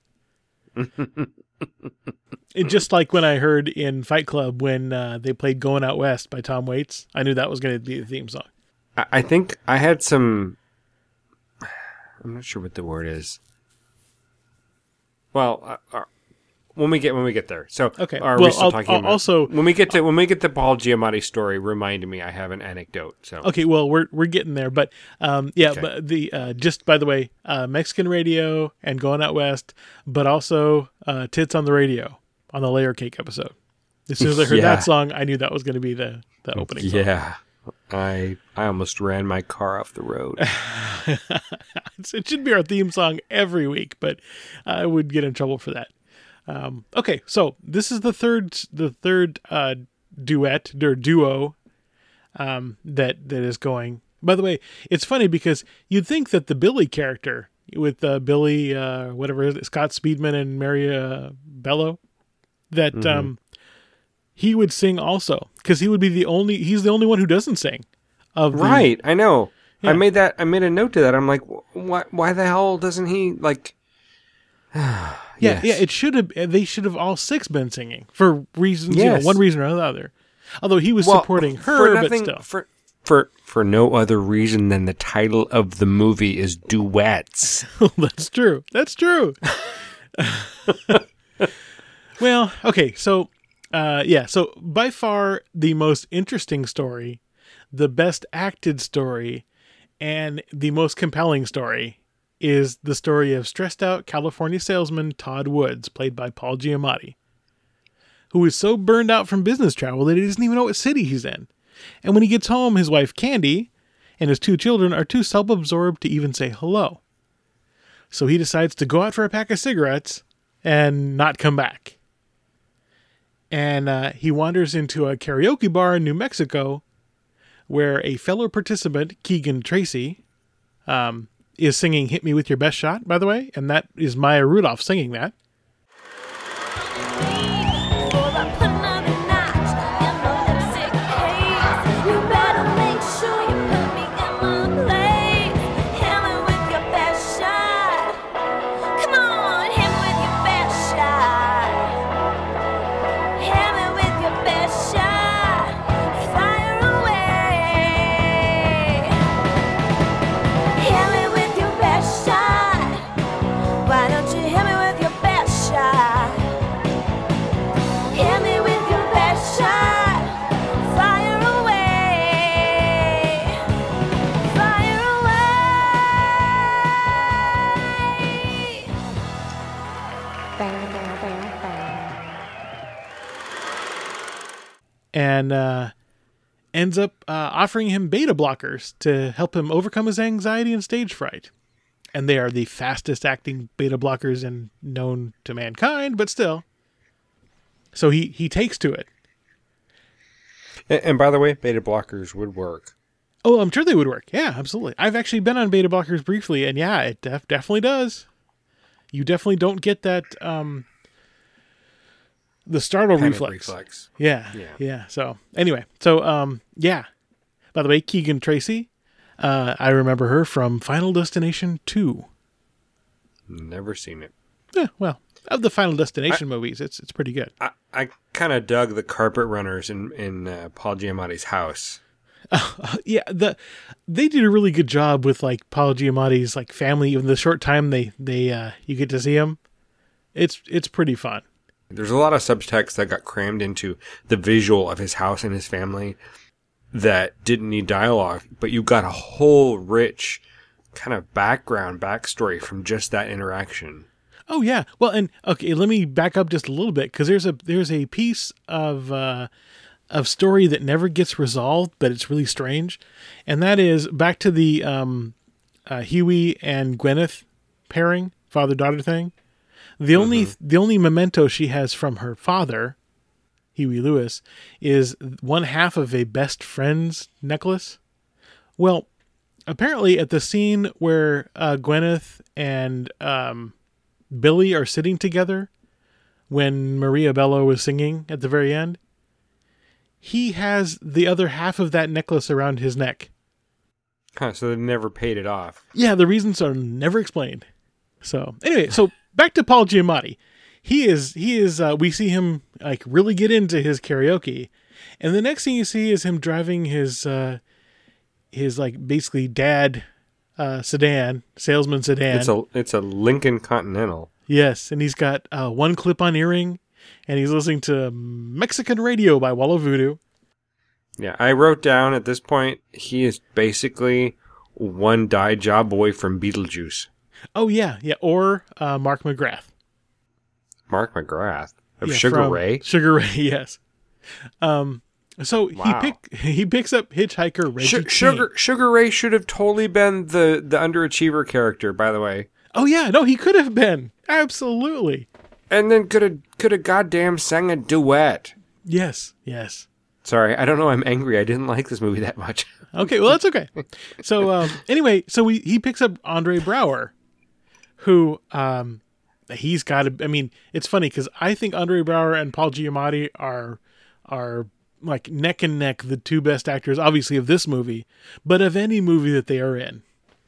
It just like when I heard in Fight Club when uh, they played "Going Out West" by Tom Waits, I knew that was going to be the theme song. I, I think I had some. I'm not sure what the word is. Well, uh, uh, when we get when we get there. So Okay. Are Well, we still I'll- talking I'll about also- when we get to when we get to Paul Giamatti story? Remind me, I have an anecdote. So Okay, well we're we're getting there, but um, yeah, Okay. but the uh, just by the way, uh, Mexican Radio and Going Out West, but also uh, Tits on the Radio on the Layer Cake episode. As soon as I heard Yeah. that song, I knew that was going to be the the opening song. yeah, I I almost ran my car off the road. It's- it should be our theme song every week, but I would get in trouble for that. Um, okay, so this is the third the third uh, duet or duo um, that that is going. By the way, it's funny because you'd think that the Billy character with uh, Billy, uh, whatever it is, Scott Speedman and Mary uh, Bello, that Mhm. um, he would sing also because he would be the only. He's the only one who doesn't sing. Of the, Right, I know. Yeah. I made that. I made a note to that. I'm like, why? Why the hell doesn't he like? Yeah, Yes. yeah. It should have. They should have all six been singing for reasons. You Yes. know, one reason or another. Although he was Well, supporting for her, but nothing- still. for for for no other reason than the title of the movie is duets. That's true. That's true. Well, okay. So, uh, yeah. So by far the most interesting story, the best acted story, and the most compelling story is the story of stressed out California salesman Todd Woods, played by Paul Giamatti, who is so burned out from business travel that he doesn't even know what city he's in. And when he gets home, his wife Candy and his two children are too self-absorbed to even say hello. So he decides to go out for a pack of cigarettes and not come back. And uh, he wanders into a karaoke bar in New Mexico where a fellow participant, Keegan Tracy, um, is singing Hit Me With Your Best Shot, by the way. And that is Maya Rudolph singing that. And uh, ends up uh, offering him beta blockers to help him overcome his anxiety and stage fright. And they are the fastest acting beta blockers in known to mankind, but still. So he, he takes to it. And, and by the way, beta blockers would work. Oh, I'm sure they would work. Yeah, absolutely. I've actually been on beta blockers briefly, and yeah, it def- definitely does. You definitely don't get that... Um, The startle Panic reflex. reflex. Yeah, Yeah. Yeah. So anyway, so um, yeah. By the way, Keegan Tracy, uh, I remember her from Final Destination two. Never seen it. Yeah, well, of the Final Destination I, movies, it's it's pretty good. I, I kind of dug the carpet runners in in uh, Paul Giamatti's house. Uh, yeah, the they did a really good job with like Paul Giamatti's like family. Even the short time they they uh, you get to see him, it's it's pretty fun. There's a lot of subtext that got crammed into the visual of his house and his family that didn't need dialogue, but you got a whole rich kind of background, backstory from just that interaction. Oh yeah, well, and okay, let me back up just a little bit because there's a there's a piece of uh, of story that never gets resolved, but it's really strange, and that is back to the um, uh, Huey and Gwyneth pairing, father-daughter thing. The only mm-hmm. the only memento she has from her father, Huey Lewis, is one half of a best friend's necklace. Well, apparently at the scene where uh, Gwyneth and um, Billy are sitting together when Maria Bello was singing at the very end, he has the other half of that necklace around his neck. Huh, so they never paid it off. Yeah, the reasons are never explained. So anyway, so back to Paul Giamatti. He is, he is, uh, we see him like really get into his karaoke. And the next thing you see is him driving his, uh, his like basically dad, uh, sedan, salesman sedan. It's a, it's a Lincoln Continental. Yes. And he's got, uh, one clip-on earring and he's listening to Mexican Radio by Walla Voodoo. Yeah. I wrote down at this point, he is basically one dye job away from Beetlejuice. Oh yeah, yeah, or uh, Mark McGrath. Mark McGrath of yeah, Sugar Ray. Sugar Ray, yes. Um, so wow. he pick he picks up hitchhiker Reggie. Sh- Sugar Sugar Ray should have totally been the the underachiever character. By the way. Oh yeah, no, he could have been absolutely. And then could have could have goddamn sang a duet. Yes, yes. Sorry, I don't know. I'm angry. I didn't like this movie that much. Okay, well that's okay. So um, anyway, so we he picks up Andre Braugher. Who, um, he's got to, I mean, it's funny because I think Andre Braugher and Paul Giamatti are, are like neck and neck, the two best actors, obviously of this movie, but of any movie that they are in.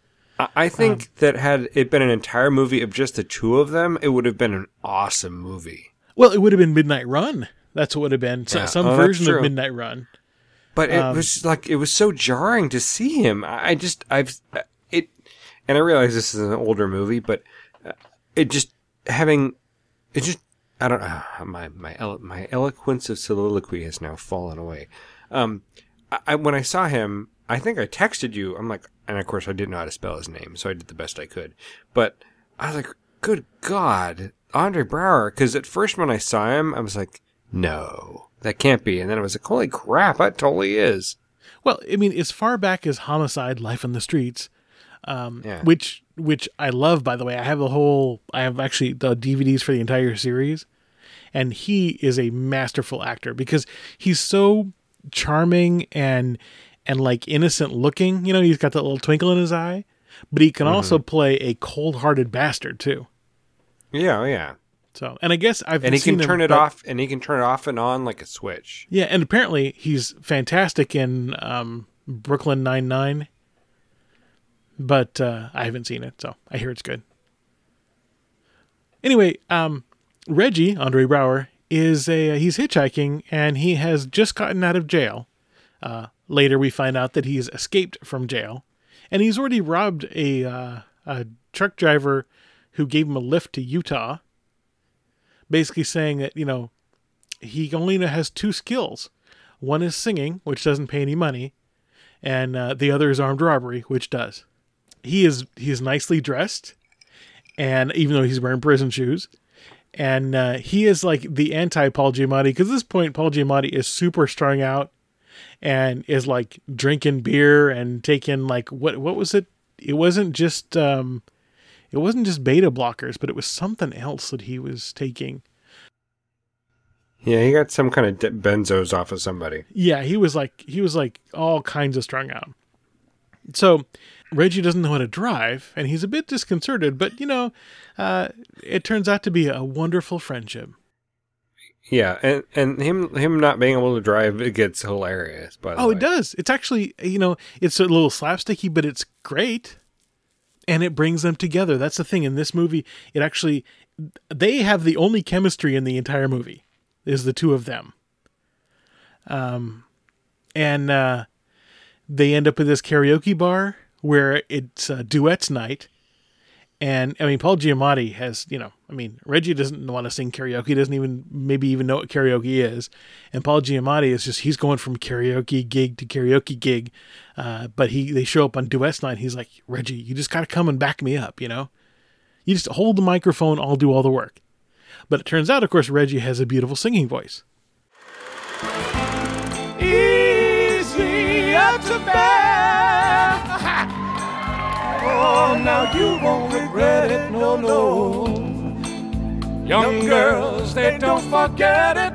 I think um, that had it been an entire movie of just the two of them, it would have been an awesome movie. Well, it would have been Midnight Run. That's what would have been. So, yeah. some oh, version of Midnight Run. But it um, was like, it was so jarring to see him. I just, I've, it, and I realize this is an older movie, but uh, it just having, it just, I don't know, uh, my, my, elo- my eloquence of soliloquy has now fallen away. Um, I, I, when I saw him, I think I texted you, I'm like, and of course I didn't know how to spell his name, so I did the best I could. But I was like, good God, Andre Braugher, because at first when I saw him, I was like, no, that can't be. And then I was like, holy crap, that totally is. Well, I mean, as far back as Homicide, Life on the Streets, um, yeah. which which I love, by the way. I have the whole, I have actually the D V Ds for the entire series. And he is a masterful actor because he's so charming and, and like innocent looking. You know, he's got that little twinkle in his eye, but he can mm-hmm. also play a cold-hearted bastard too. Yeah, yeah. So, and I guess I've and he seen can turn him, it but, off, and he can turn it off and on like a switch. Yeah, and apparently he's fantastic in um, Brooklyn Nine-Nine, but uh, I haven't seen it, so I hear it's good. Anyway, um, Reggie, Andre Braugher, is a he's hitchhiking, and he has just gotten out of jail. Uh, later, we find out that he's escaped from jail, and he's already robbed a uh, a truck driver who gave him a lift to Utah. Basically saying that, you know, he only has two skills. One is singing, which doesn't pay any money, and uh, the other is armed robbery, which does. He is he is nicely dressed, and even though he's wearing prison shoes, and uh, he is like the anti-Paul Giamatti, because at this point Paul Giamatti is super strung out and is like drinking beer and taking like what what was it? It wasn't just. Um, It wasn't just beta blockers, but it was something else that he was taking. Yeah, he got some kind of de- benzos off of somebody. Yeah, he was like he was like all kinds of strung out. So Reggie doesn't know how to drive, and he's a bit disconcerted. But you know, uh, it turns out to be a wonderful friendship. Yeah, and, and him him not being able to drive, it gets hilarious. By the oh, way. It does. It's actually, you know, it's a little slapsticky, but it's great. And it brings them together. That's the thing in this movie. It actually, they have the only chemistry in the entire movie is the two of them. Um, and, uh, they end up at this karaoke bar where it's a duets night. And I mean, Paul Giamatti has, you know, I mean, Reggie doesn't want to sing karaoke. He doesn't even maybe even know what karaoke is. And Paul Giamatti is just, he's going from karaoke gig to karaoke gig. Uh, but he, they show up on duets night. He's like, Reggie, you just got to come and back me up. You know, you just hold the microphone. I'll do all the work. But it turns out, of course, Reggie has a beautiful singing voice. Easy up to bear. Oh, now you won't regret it, no, no. Young girls, they don't forget it.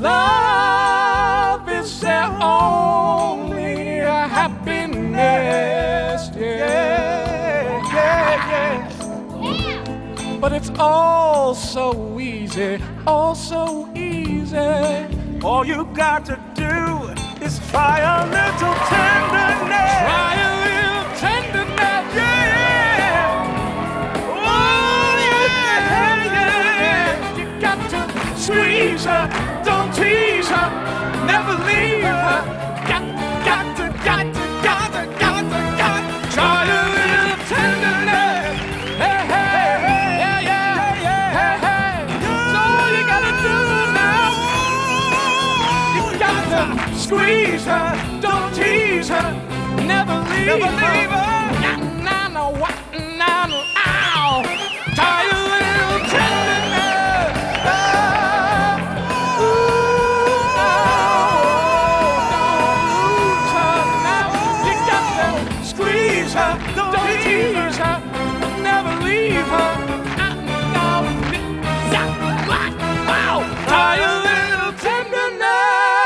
Love is their only happiness. Yeah, yeah, yeah. But it's all so easy, all so easy. All you got to do is try a little tenderness. Try a little tenderness, yeah. Oh, yeah, yeah. You got to squeeze her, don't tease her, never leave her. Got, got to, got to, got to, got to, got to try a little tenderness. Hey, hey, yeah, yeah, yeah, hey, hey. That's all you gotta do now. You got to squeeze her, don't tease her, never leave never her. Leave her. Nah, nah, no, what, nah, no, ow. Try a little tenderness. Ah, ooh, no, don't lose her now. You got to squeeze her, don't tease her, never leave her. Ah, no, yeah, wow. Try a little tenderness.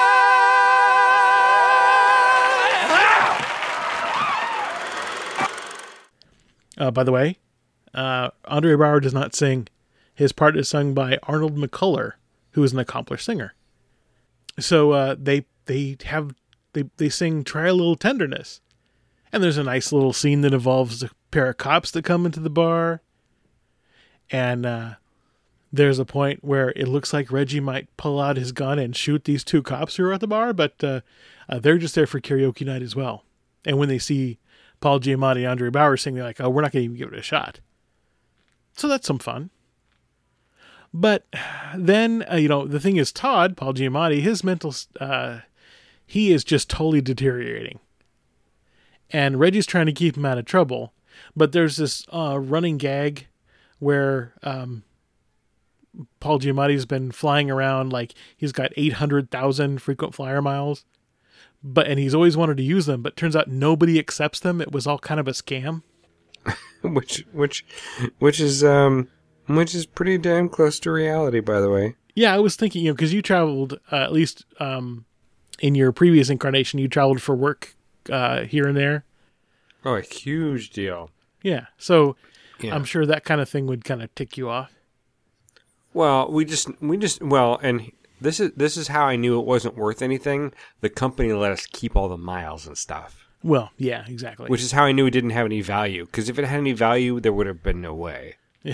Uh, by the way, uh, Andre Braugher does not sing. His part is sung by Arnold McCuller, who is an accomplished singer. So uh, they they have they they sing "Try a Little Tenderness," and there's a nice little scene that involves a pair of cops that come into the bar, and uh, there's a point where it looks like Reggie might pull out his gun and shoot these two cops who are at the bar, but uh, uh, they're just there for karaoke night as well. And when they see Paul Giamatti and Andre Braugher sing, they're like, oh, we're not going to even give it a shot. So that's some fun. But then, uh, you know, the thing is, Todd, Paul Giamatti, his mental, uh, he is just totally deteriorating. And Reggie's trying to keep him out of trouble. But there's this uh, running gag where um, Paul Giamatti's been flying around like he's got eight hundred thousand frequent flyer miles. But and he's always wanted to use them, but turns out nobody accepts them. It was all kind of a scam. which which which is um which is pretty damn close to reality, by the way. Yeah, I was thinking, you know, because you traveled uh, at least um, in your previous incarnation, you traveled for work uh, here and there. Oh, a huge deal. Yeah, so Yeah. I'm sure that kind of thing would kind of tick you off. Well, we just we just well, and this is this is how I knew it wasn't worth anything. The company let us keep all the miles and stuff. Well, yeah, exactly. Which is how I knew it didn't have any value. Because if it had any value, there would have been no way. Yeah.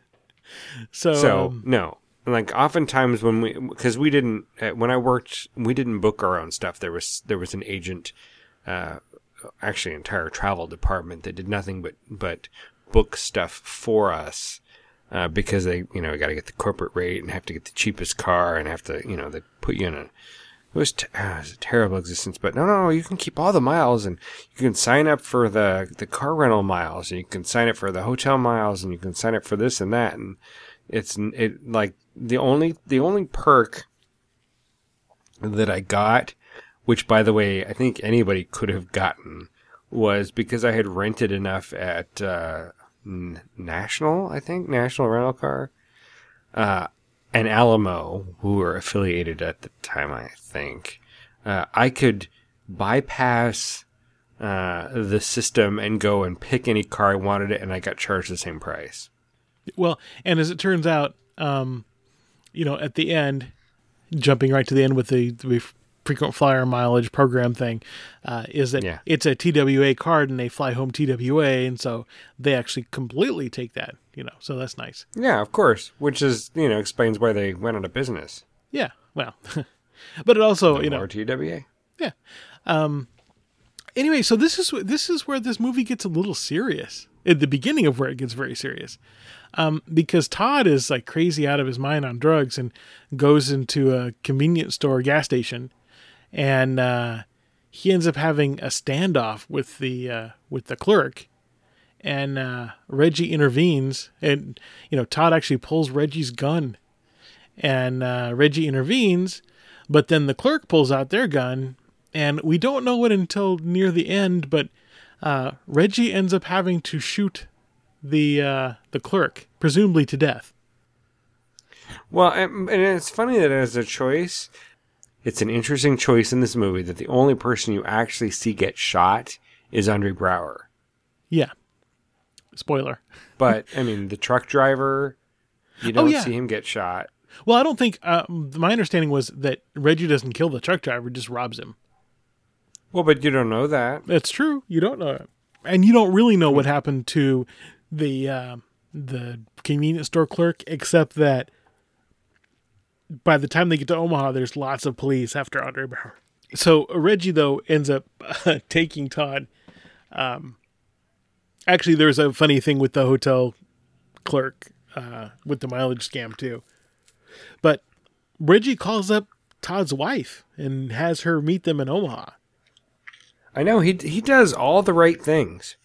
So, so um, no. Like oftentimes when we, because we didn't, uh, when I worked, we didn't book our own stuff. There was there was an agent, uh, actually an entire travel department that did nothing but but book stuff for us, uh, because they, you know, got to get the corporate rate and have to get the cheapest car and have to, you know, they put you in a, it was, t- uh, it was a terrible existence. But no, no, you can keep all the miles and you can sign up for the the car rental miles and you can sign up for the hotel miles and you can sign up for this and that, and it's it like. The only the only perk that I got, which by the way I think anybody could have gotten, was because I had rented enough at uh, N- National, I think National Rental Car, uh, and Alamo, who were affiliated at the time, I think. Uh, I could bypass uh, the system and go and pick any car I wanted, it, and I got charged the same price. Well, and as it turns out, um, you know, at the end, jumping right to the end with the, the frequent flyer mileage program thing, uh, is that Yeah. it's a T W A card and they fly home T W A, and so they actually completely take that, you know, so that's nice. Yeah, of course, which is, you know, explains why they went out of business. Yeah, well, but it also, No you know, more T W A. yeah. Um, anyway, so this is this is where this movie gets a little serious. At the beginning of where it gets very serious. Um, because Todd is like crazy out of his mind on drugs and goes into a convenience store gas station, and uh, he ends up having a standoff with the uh, with the clerk, and uh, Reggie intervenes, and you know Todd actually pulls Reggie's gun, and uh, Reggie intervenes, but then the clerk pulls out their gun, and we don't know it until near the end, but uh, Reggie ends up having to shoot the uh, the clerk, presumably to death. Well, and, and it's funny that as a choice, it's an interesting choice in this movie that the only person you actually see get shot is Andre Braugher. Yeah. Spoiler. But, I mean, the truck driver, you don't Oh, yeah. see him get shot. Well, I don't think, uh, my understanding was that Reggie doesn't kill the truck driver, just robs him. Well, but you don't know that. That's true. You don't know it. And you don't really know what happened to the uh, the convenience store clerk, except that by the time they get to Omaha, there's lots of police after Andre Braugher. So Reggie, though, ends up uh, taking Todd. Um, actually, there's a funny thing with the hotel clerk uh, with the mileage scam, too. But Reggie calls up Todd's wife and has her meet them in Omaha. I know, he he does all the right things.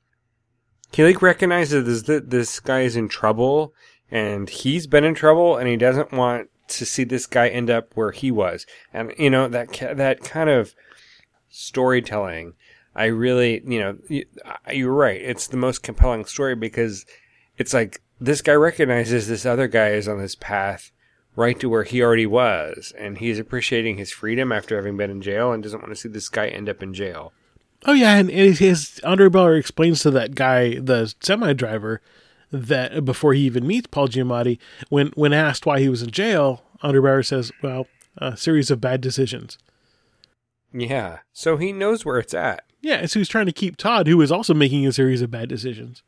He like recognizes that this guy is in trouble, and he's been in trouble, and he doesn't want to see this guy end up where he was. And you know that that kind of storytelling, I really, you know, you're right. It's the most compelling story because it's like this guy recognizes this other guy is on this path right to where he already was, and he's appreciating his freedom after having been in jail, and doesn't want to see this guy end up in jail. Oh yeah, and his Andre Braugher explains to that guy, the semi driver, that before he even meets Paul Giamatti, when when asked why he was in jail, Andre Braugher says, "Well, a series of bad decisions." Yeah, so he knows where it's at. Yeah, so he's trying to keep Todd, who is also making a series of bad decisions,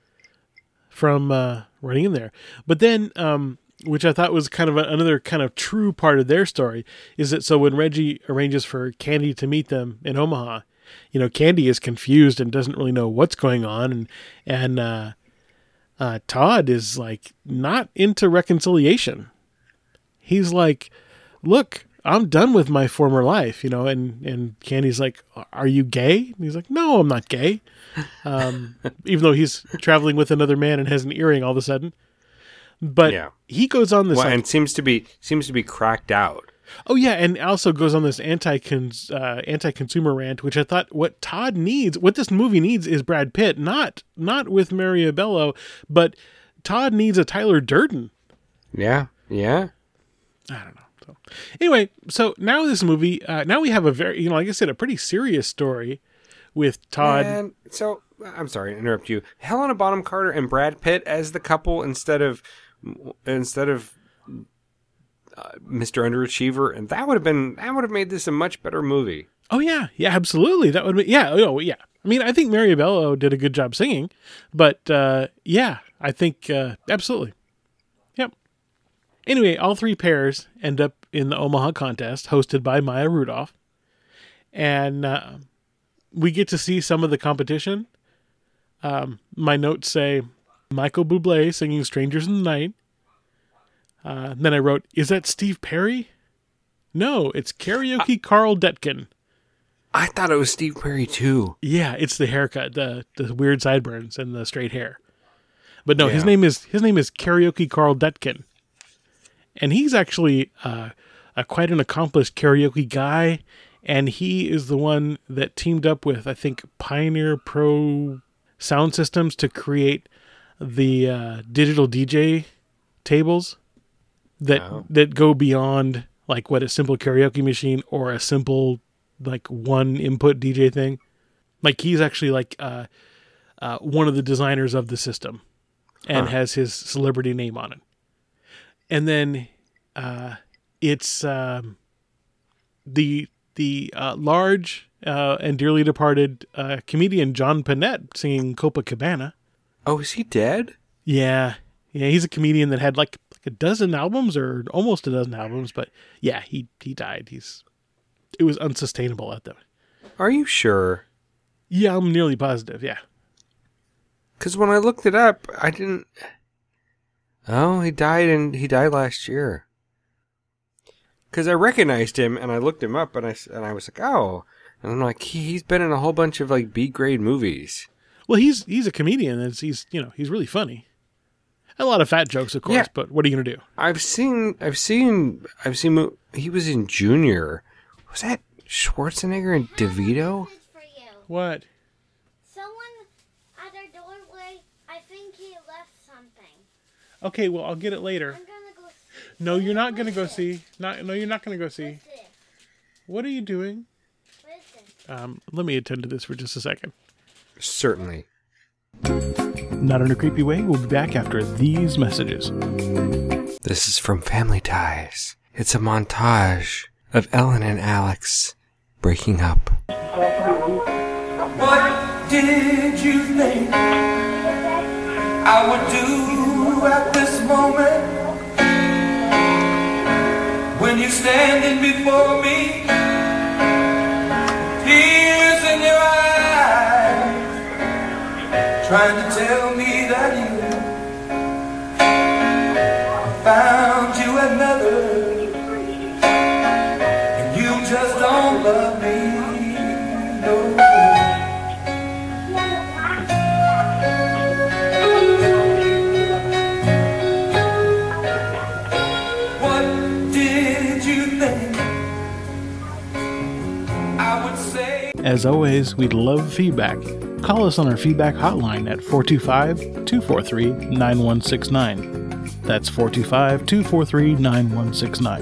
from uh, running in there. But then, um, which I thought was kind of a, another kind of true part of their story, is that so when Reggie arranges for Candy to meet them in Omaha, you know, Candy is confused and doesn't really know what's going on, and and uh, uh, Todd is like not into reconciliation. He's like, "Look, I'm done with my former life," you know, and and Candy's like, "Are you gay?" And he's like, "No, I'm not gay," um, even though he's traveling with another man and has an earring all of a sudden. But yeah. he goes on this, well, like, and seems to be seems to be cracked out. Oh yeah, and also goes on this anti uh, anti consumer rant, which I thought what Todd needs, what this movie needs, is Brad Pitt, not not with Maria Bello, but Todd needs a Tyler Durden. Yeah, yeah. I don't know. So anyway, so now this movie, uh, now we have a very, you know, like I said, a pretty serious story with Todd. And so I'm sorry to interrupt you. Helena Bonham Carter and Brad Pitt as the couple instead of instead of. Uh, Mister Underachiever, and that would have been that would have made this a much better movie. Oh yeah, yeah, absolutely. That would be yeah, oh yeah. I mean, I think Mary Bello did a good job singing, but uh, yeah, I think uh, absolutely. Yep. Anyway, all three pairs end up in the Omaha contest hosted by Maya Rudolph, and uh, we get to see some of the competition. Um, my notes say Michael Bublé singing "Strangers in the Night." Uh, then I wrote, is that Steve Perry? No, it's Karaoke uh, Carl Detkin. I thought it was Steve Perry too. Yeah, it's the haircut, the the weird sideburns and the straight hair. But no, yeah. his name is his name is Karaoke Carl Detkin. And he's actually uh, a quite an accomplished karaoke guy, and he is the one that teamed up with, I think, Pioneer Pro Sound Systems to create the uh, digital D J tables. That oh. that go beyond like what a simple karaoke machine or a simple like one input D J thing. Like he's actually like uh, uh, one of the designers of the system, and huh. has his celebrity name on it. And then uh, it's um, the the uh, large uh, and dearly departed uh, comedian John Panette singing Copacabana. Oh, is he dead? Yeah, yeah. He's a comedian that had like. a dozen albums or almost a dozen albums, but yeah, he, he died. He's, it was unsustainable at them. Are you sure? Yeah, I'm nearly positive. Yeah. Cause when I looked it up, I didn't, oh, he died and he died last year. Cause I recognized him and I looked him up and I, and I was like, oh, and I'm like, he, he's been in a whole bunch of like B grade movies. Well, he's, he's a comedian and he's, you know, he's really funny. A lot of fat jokes, of course, yeah. But what are you going to do? I've seen, I've seen, I've seen, he was in Junior. Was that Schwarzenegger and DeVito? What? Someone at our doorway, I think he left something. Okay, well, I'll get it later. I'm gonna go see. No, you're not going to go see. Not, no, you're not going to go see. What's this? What are you doing? What is this? Um, let me attend to this for just a second. Certainly. Not in a creepy way. We'll be back after these messages. This is from Family Ties. It's a montage of Ellen and Alex breaking up. What did you think I would do at this moment when you're standing before me, tears in your eyes, trying to tell me that you found you another and you just don't love me no more. What did you think I would say? As always, we'd love feedback. Call us on our feedback hotline at four two five, two four three, nine one six nine. That's four two five, two four three, nine one six nine.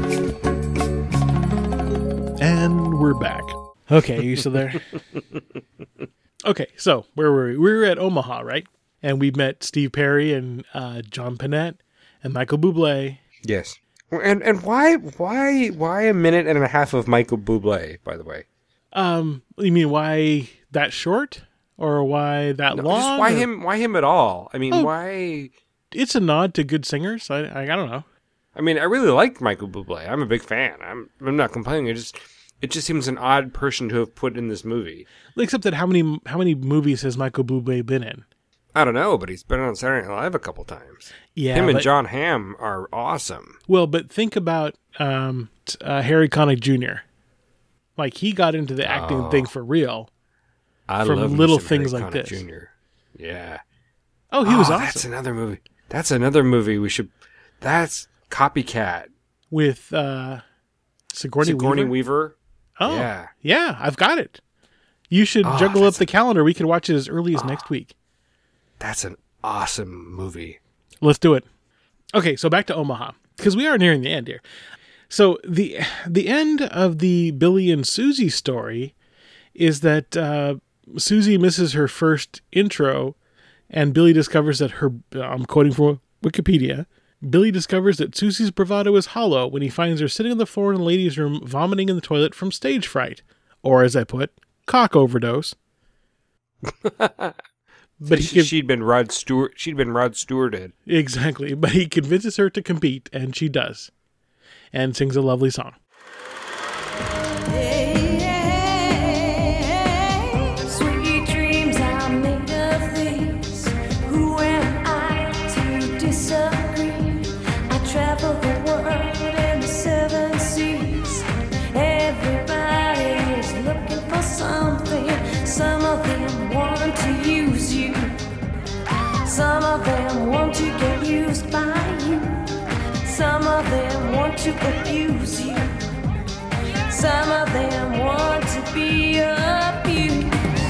And we're back. Okay, you still there? Okay, so where were we? We were at Omaha, right? And we met Steve Perry and uh, John Panette and Michael Bublé. Yes. And and why why why a minute and a half of Michael Bublé, by the way? Um, you mean why that short? Or why that no, long? Just why or... him? Why him at all? I mean, oh, why? It's a nod to good singers. I, I, I don't know. I mean, I really like Michael Bublé. I'm a big fan. I'm, I'm not complaining. It just, it just seems an odd person to have put in this movie. Except that how many, how many movies has Michael Bublé been in? I don't know, but he's been on Saturday Night Live a couple times. Yeah, him but, and John Hamm are awesome. Well, but think about um, uh, Harry Connick Junior Like he got into the acting oh. thing for real. I from love little Harry things like Connick this. Junior Yeah. Oh, he was oh, awesome. That's another movie. That's another movie we should. That's Copycat with uh, Sigourney, Sigourney Weaver? Weaver. Oh, Yeah. yeah, I've got it. You should Oh, juggle up that's the calendar. We could watch it as early as next week. That's an awesome movie. Let's do it. Okay, so back to Omaha, because we are nearing the end here. So the the end of the Billy and Susie story is that uh, Susie misses her first intro, and Billy discovers that her, I'm quoting from Wikipedia, Billy discovers that Susie's bravado is hollow when he finds her sitting on the floor in the ladies' room vomiting in the toilet from stage fright, or as I put, cock overdose. But she, she'd been Rod Stewart. She'd been Rod Stewarted. Exactly, but he convinces her to compete, and she does, and sings a lovely song. Sweet dreams are made of these. Who am I to disagree? I travel the world and the seven seas. Everybody is looking for something. Some of them want to use you. Some of them want to get used by you. Some of them want to abuse you. Some of them want to be abused.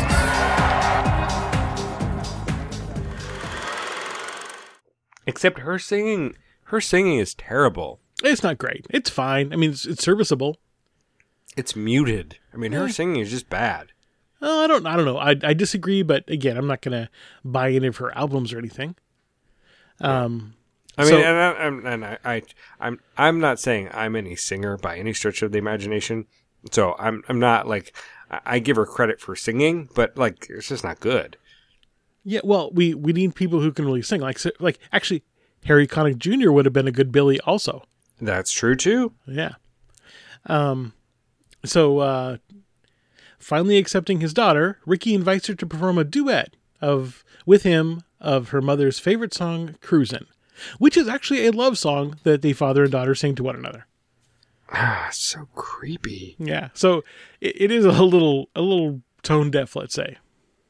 Except her singing, her singing is terrible. It's not great. It's fine. I mean, it's, it's serviceable. It's muted. I mean, her Yeah. singing is just bad. Oh, I don't. I don't know. I I disagree, but again, I'm not gonna buy any of her albums or anything. Um, I mean, so- and, I, I'm, and I, I, I'm, I'm not saying I'm any singer by any stretch of the imagination. So I'm, I'm not like, I, I give her credit for singing, but like, it's just not good. yeah. Well, we we need people who can really sing. Like so- like actually, Harry Connick Junior would have been a good Billy also. That's true too. Yeah. Um. So, uh, finally accepting his daughter, Ricky invites her to perform a duet of with him of her mother's favorite song, "Cruisin'," which is actually a love song that the father and daughter sing to one another. Ah, so creepy. Yeah, so it, it is a little a little tone deaf, let's say.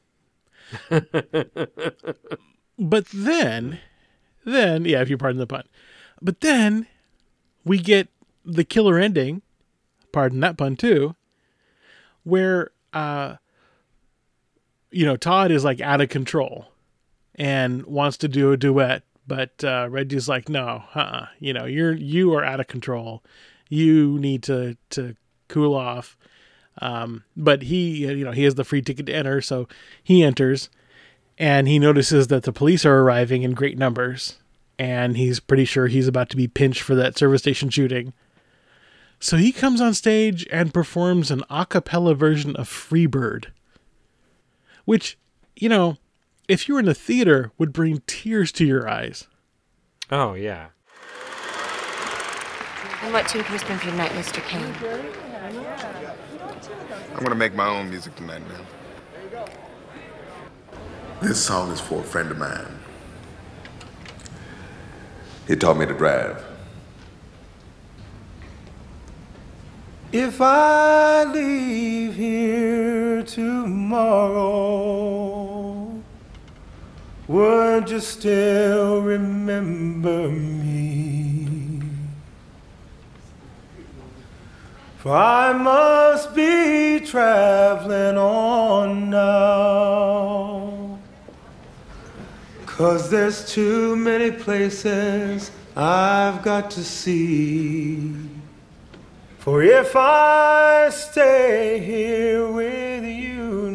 But then, then yeah, if you pardon the pun, but then we get the killer ending. Pardon that pun too. Where uh, you know, Todd is like out of control and wants to do a duet, but uh, Reggie's like, no, uh-uh. You know, you're you are out of control. You need to to cool off. Um, but he, you know, he has the free ticket to enter, so he enters, and he notices that the police are arriving in great numbers, and he's pretty sure he's about to be pinched for that service station shooting. So he comes on stage and performs an a cappella version of Freebird, which, you know, if you were in a theater, would bring tears to your eyes. Oh, yeah. And what tune can we spin for tonight, Mister Kane? I'm gonna make my own music tonight, man. This song is for a friend of mine. He taught me to drive. If I leave here tomorrow, would you still remember me? For I must be traveling on now, 'cause there's too many places I've got to see. For if I stay here with you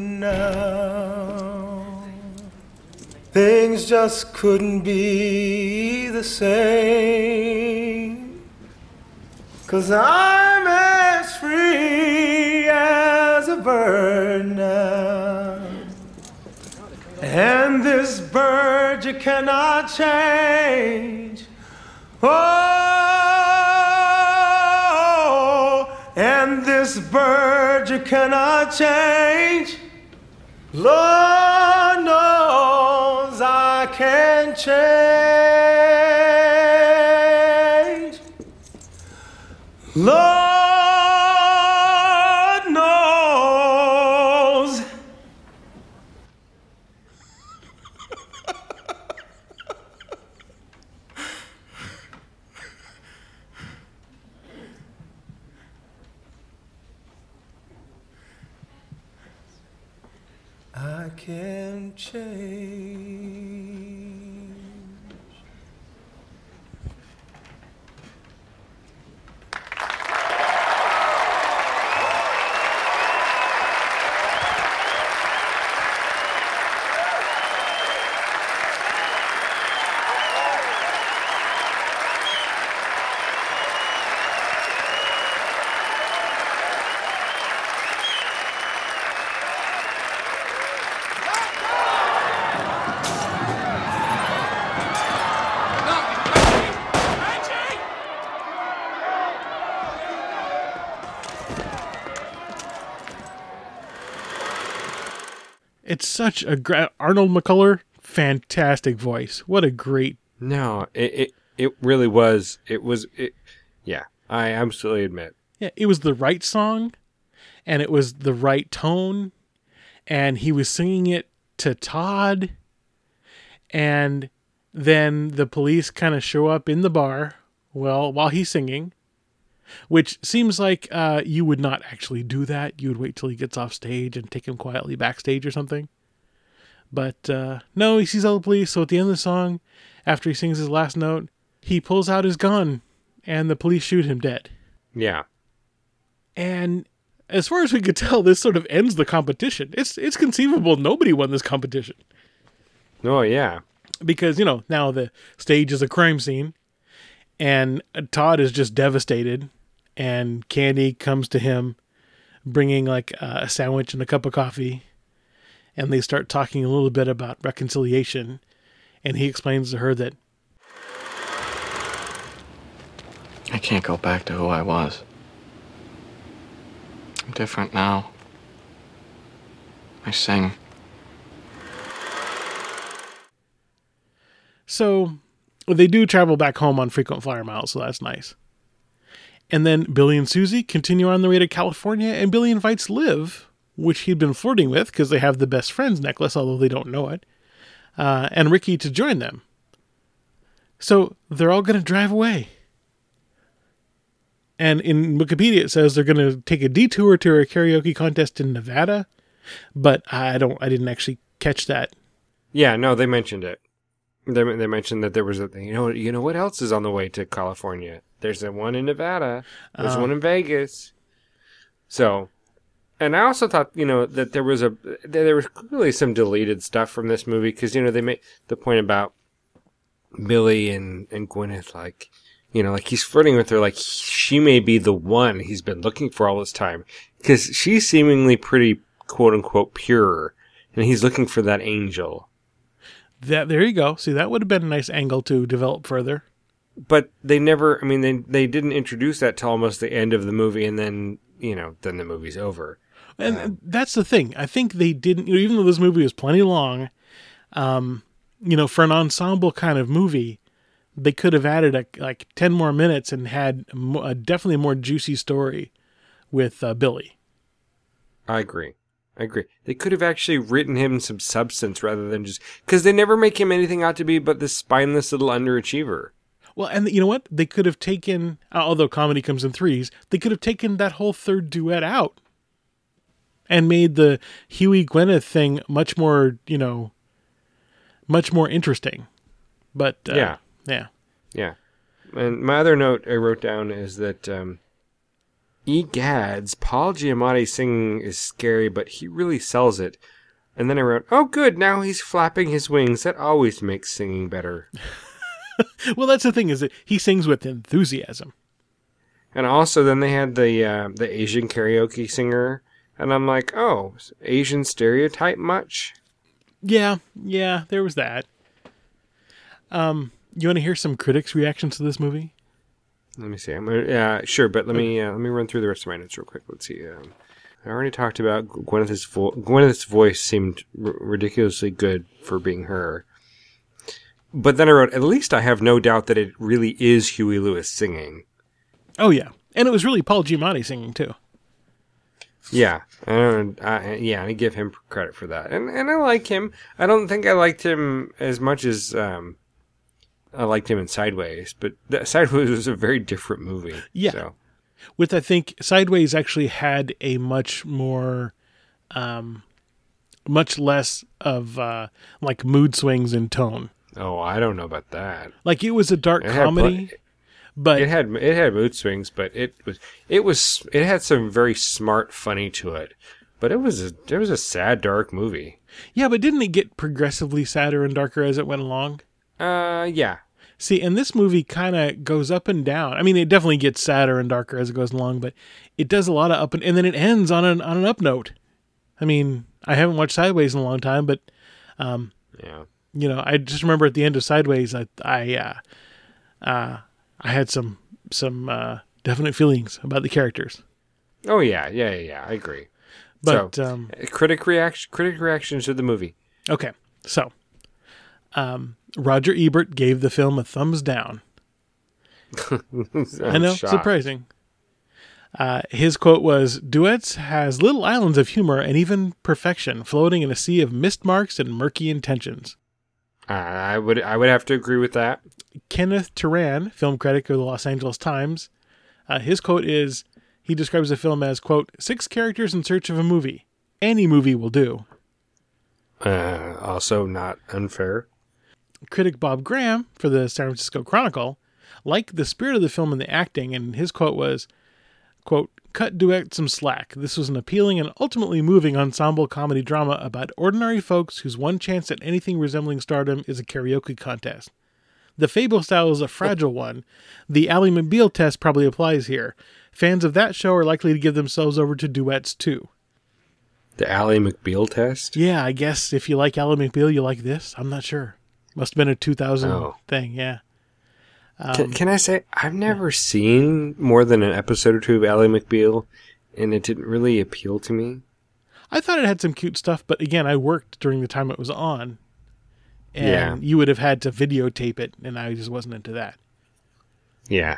now, things just couldn't be the same. 'Cause I'm as free as a bird now, and this bird you cannot change. Oh, and this bird you cannot change. Lord knows I can change. Lord knows. I can change. It's such a great Arnold McCuller, fantastic voice. What a great. No, it it, it really was. It was. It, yeah, I absolutely admit. Yeah, it was the right song, and it was the right tone, and he was singing it to Todd, and then the police kind of show up in the bar, well, while he's singing, which seems like uh, you would not actually do that. You would wait till he gets off stage and take him quietly backstage or something. But uh, no, he sees all the police, so at the end of the song, after he sings his last note, he pulls out his gun, and the police shoot him dead. Yeah. And as far as we could tell, this sort of ends the competition. It's it's conceivable nobody won this competition. Oh, yeah. Because, you know, now the stage is a crime scene, and Todd is just devastated, and Candy comes to him bringing like a sandwich and a cup of coffee, and they start talking a little bit about reconciliation, and he explains to her that I can't go back to who I was. I'm different now. I sing. So they do travel back home on frequent flyer miles, so that's nice. And then Billy and Susie continue on their way to California, and Billy invites Liv, which he'd been flirting with because they have the best friends necklace, although they don't know it, uh, and Ricky to join them. So they're all going to drive away. And in Wikipedia it says they're going to take a detour to a karaoke contest in Nevada, but I don't, I didn't actually catch that. Yeah, no, they mentioned it. They they mentioned that there was a thing. You know, you know what else is on the way to California? There's a one in Nevada. There's Uh. one in Vegas. So, and I also thought, you know, that there was a there was clearly some deleted stuff from this movie because you know they made the point about Billy and and Gwyneth, like, you know, like he's flirting with her, like she may be the one he's been looking for all this time because she's seemingly pretty quote unquote pure, and he's looking for that angel. That there you go. See, that would have been a nice angle to develop further. But they never, I mean, they they didn't introduce that till almost the end of the movie, and then, you know, then the movie's over. And um, that's the thing. I think they didn't, you know, even though this movie was plenty long, um, you know, for an ensemble kind of movie, they could have added a, like ten more minutes and had a, a definitely more juicy story with uh, Billy. I agree. I agree. They could have actually written him some substance rather than just... Because they never make him anything out to be but this spineless little underachiever. Well, and you know what? They could have taken, although comedy comes in threes, they could have taken that whole third duet out and made the Huey Gwyneth thing much more, you know, much more interesting. But, uh, yeah. Yeah. Yeah. And my other note I wrote down is that... Um, Egads, Paul Giamatti singing is scary, but he really sells it. And then I wrote, oh good, now he's flapping his wings. That always makes singing better. Well, that's the thing, is that he sings with enthusiasm. And also then they had the uh, the Asian karaoke singer, and I'm like, oh, Asian stereotype much? Yeah, yeah, there was that. Um, you want to hear some critics' reactions to this movie? Let me see. I'm gonna, yeah, sure, but let me uh, let me run through the rest of my notes real quick. Let's see. Um, I already talked about Gwyneth's vo- Gwyneth's voice seemed r- ridiculously good for being her. But then I wrote, at least I have no doubt that it really is Huey Lewis singing. Oh yeah, and it was really Paul Giamatti singing too. Yeah, and I, yeah, I give him credit for that, and and I like him. I don't think I liked him as much as. Um, I liked him in Sideways, but that Sideways was a very different movie. Yeah. So. With, I think, Sideways actually had a much more um, much less of uh, like mood swings in tone. Oh, I don't know about that. Like it was a dark It had comedy, pl- but it had it had mood swings, but it was it was it had some very smart funny to it. But it was a, it was a sad, dark movie. yeah, but didn't it get progressively sadder and darker as it went along? Uh, yeah. See, and this movie kind of goes up and down. I mean, it definitely gets sadder and darker as it goes along, but it does a lot of up and, and then it ends on an on an up note. I mean, I haven't watched Sideways in a long time, but um, yeah, you know, I just remember at the end of Sideways, I I uh, uh, I had some some uh, definite feelings about the characters. Oh yeah, yeah, yeah, yeah. I agree. But so, um, critic reaction, critic reactions to the movie. Okay, so um, Roger Ebert gave the film a thumbs down. I know, shocked. surprising. Uh, his quote was, "Duets has little islands of humor and even perfection, floating in a sea of missed marks and murky intentions." Uh, I would I would have to agree with that. Kenneth Turan, film critic of the Los Angeles Times, uh, his quote is, he describes the film as, quote, six characters in search of a movie. Any movie will do. Uh, also not unfair. Critic Bob Graham for the San Francisco Chronicle liked the spirit of the film and the acting, and his quote was, quote, cut Duet some slack. This was an appealing and ultimately moving ensemble comedy drama about ordinary folks whose one chance at anything resembling stardom is a karaoke contest. The Fable style is a fragile one. The Ally McBeal test probably applies here. Fans of that show are likely to give themselves over to duets too. The Ally McBeal test? Yeah, I guess if you like Ally McBeal, you like this. I'm not sure. Must have been a two thousand Oh. thing, yeah. Um, can, can I say, I've never seen more than an episode or two of Ally McBeal, and it didn't really appeal to me. I thought it had some cute stuff, but again, I worked during the time it was on. And Yeah. you would have had to videotape it, and I just wasn't into that. Yeah.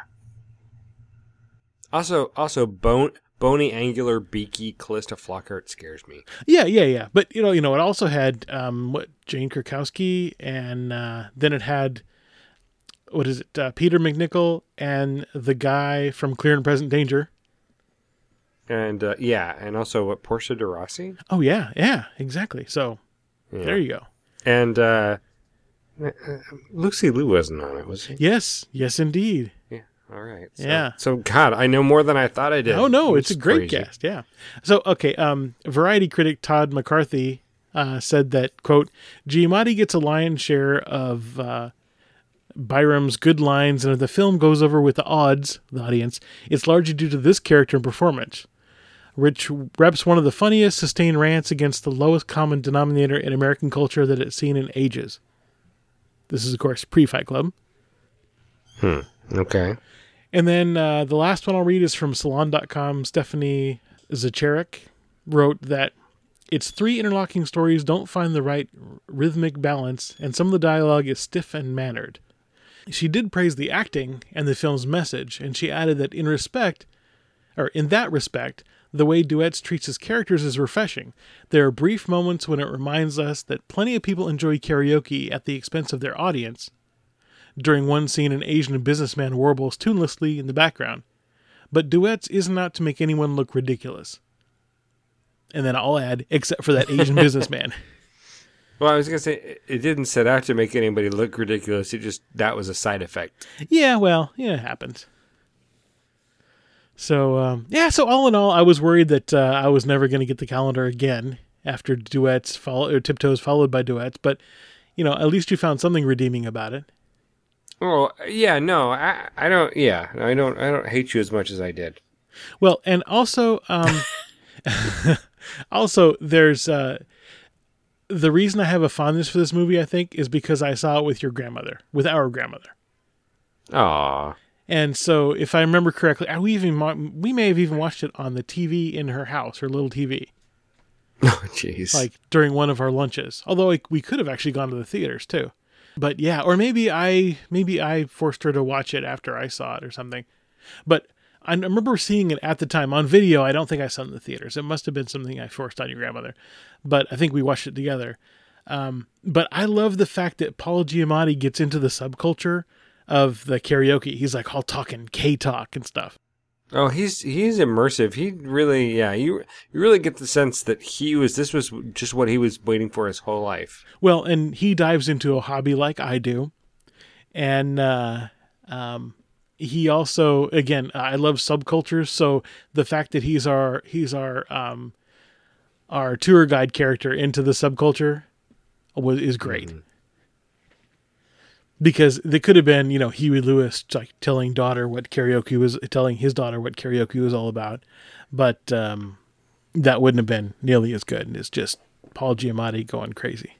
Also, also bone, bony, angular, beaky Callista Flockhart scares me. Yeah, yeah, yeah. But, you know, you know, it also had um, what Jane Krakowski, and uh, then it had, what is it, uh, Peter McNichol, and the guy from Clear and Present Danger. And, uh, yeah, and also, what, Portia de Rossi? Oh, yeah, yeah, exactly. So, Yeah. there you go. And, uh, uh, Lucy Liu wasn't on it, was she? Yes, yes, indeed. Yeah, all right. So, Yeah. So, God, I know more than I thought I did. Oh no, it's a It's great crazy. cast. Yeah. So okay, um, Variety critic Todd McCarthy uh, said that, quote, Giamatti gets a lion's share of uh, Byram's good lines, and if the film goes over with the odds, the audience, it's largely due to this character and performance. Rich reps one of the funniest sustained rants against the lowest common denominator in American culture that it's seen in ages. This is, of course, pre-Fight Club. Hmm. Okay. And then uh, the last one I'll read is from Salon dot com. Stephanie Zacharek wrote that its three interlocking stories don't find the right rhythmic balance, and some of the dialogue is stiff and mannered. She did praise the acting and the film's message, and she added that in respect, or in that respect, the way Duets treats his characters is refreshing. There are brief moments when it reminds us that plenty of people enjoy karaoke at the expense of their audience. During one scene, an Asian businessman warbles tunelessly in the background. But Duets isn't out to make anyone look ridiculous. And then I'll add, except for that Asian businessman. Well, I was going to say, it- it didn't set out to make anybody look ridiculous. It just, that was a side effect. Yeah, well, yeah, it happens. So, um, yeah, so all in all, I was worried that uh, I was never going to get the calendar again after Duets, follow, or Tiptoes followed by Duets. But, you know, at least you found something redeeming about it. Well, yeah, no, I, I don't, yeah, I don't, I don't hate you as much as I did. Well, and also, um, also there's, uh, the reason I have a fondness for this movie, I think, is because I saw it with your grandmother, with our grandmother. Aw. And so, if I remember correctly, I- we even mo- we may have even watched it on the T V in her house, her little T V. Oh, jeez. Like during one of our lunches. Although like, we could have actually gone to the theaters too. But yeah, or maybe I maybe I forced her to watch it after I saw it or something. But I remember seeing it at the time on video. I don't think I saw it in the theaters. It must have been something I forced on your grandmother. But I think we watched it together. Um, but I love the fact that Paul Giamatti gets into the subculture of the karaoke. He's like all talking K-talk and stuff. Oh, he's he's immersive. He really, yeah, you you really get the sense that he was. This was just what he was waiting for his whole life. Well, and he dives into a hobby like I do, and uh, um, he also, again, I love subcultures. So the fact that he's our he's our um, our tour guide character into the subculture was is great. Mm-hmm. Because they could have been, you know, Huey Lewis like telling daughter what karaoke was, telling his daughter what karaoke was all about, but um, that wouldn't have been nearly as good. It's just Paul Giamatti going crazy.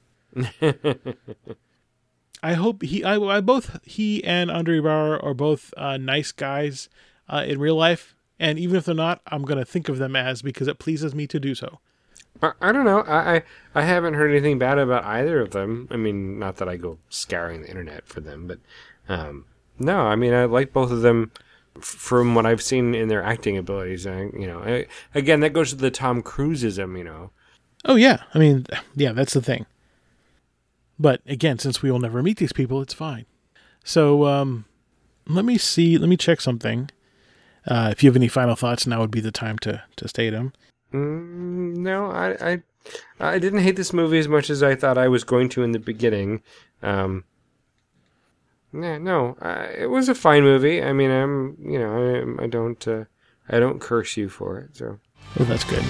I hope he, I, I both he and Andre Braugher are both uh, nice guys uh, in real life, and even if they're not, I'm going to think of them as because it pleases me to do so. I, I don't know. I, I I haven't heard anything bad about either of them. I mean, not that I go scouring the internet for them, but um, no. I mean, I like both of them f- from what I've seen in their acting abilities. I, you know, I, again, that goes to the Tom Cruiseism. You know. Oh yeah, I mean, yeah, that's the thing. But again, since we will never meet these people, it's fine. So um, let me see. Let me check something. Uh, if you have any final thoughts, now would be the time to to state them. Mm, no, I, I I didn't hate this movie as much as I thought I was going to in the beginning. Um, yeah, no, uh, it was a fine movie. I mean, I'm you know I, I don't uh, I don't curse you for it. So well, that's good.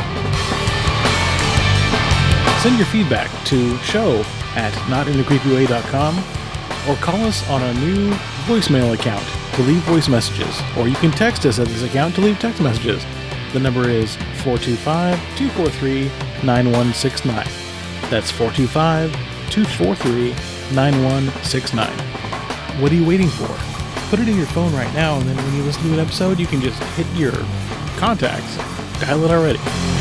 Send your feedback to show at not in the creepy way dot com or call us on our new voicemail account to leave voice messages, or you can text us at this account to leave text messages. The number is four two five, two four three, nine one six nine. That's four two five, two four three, nine one six nine. What are you waiting for? Put it in your phone right now, and then when you listen to an episode, you can just hit your contacts. Dial it already.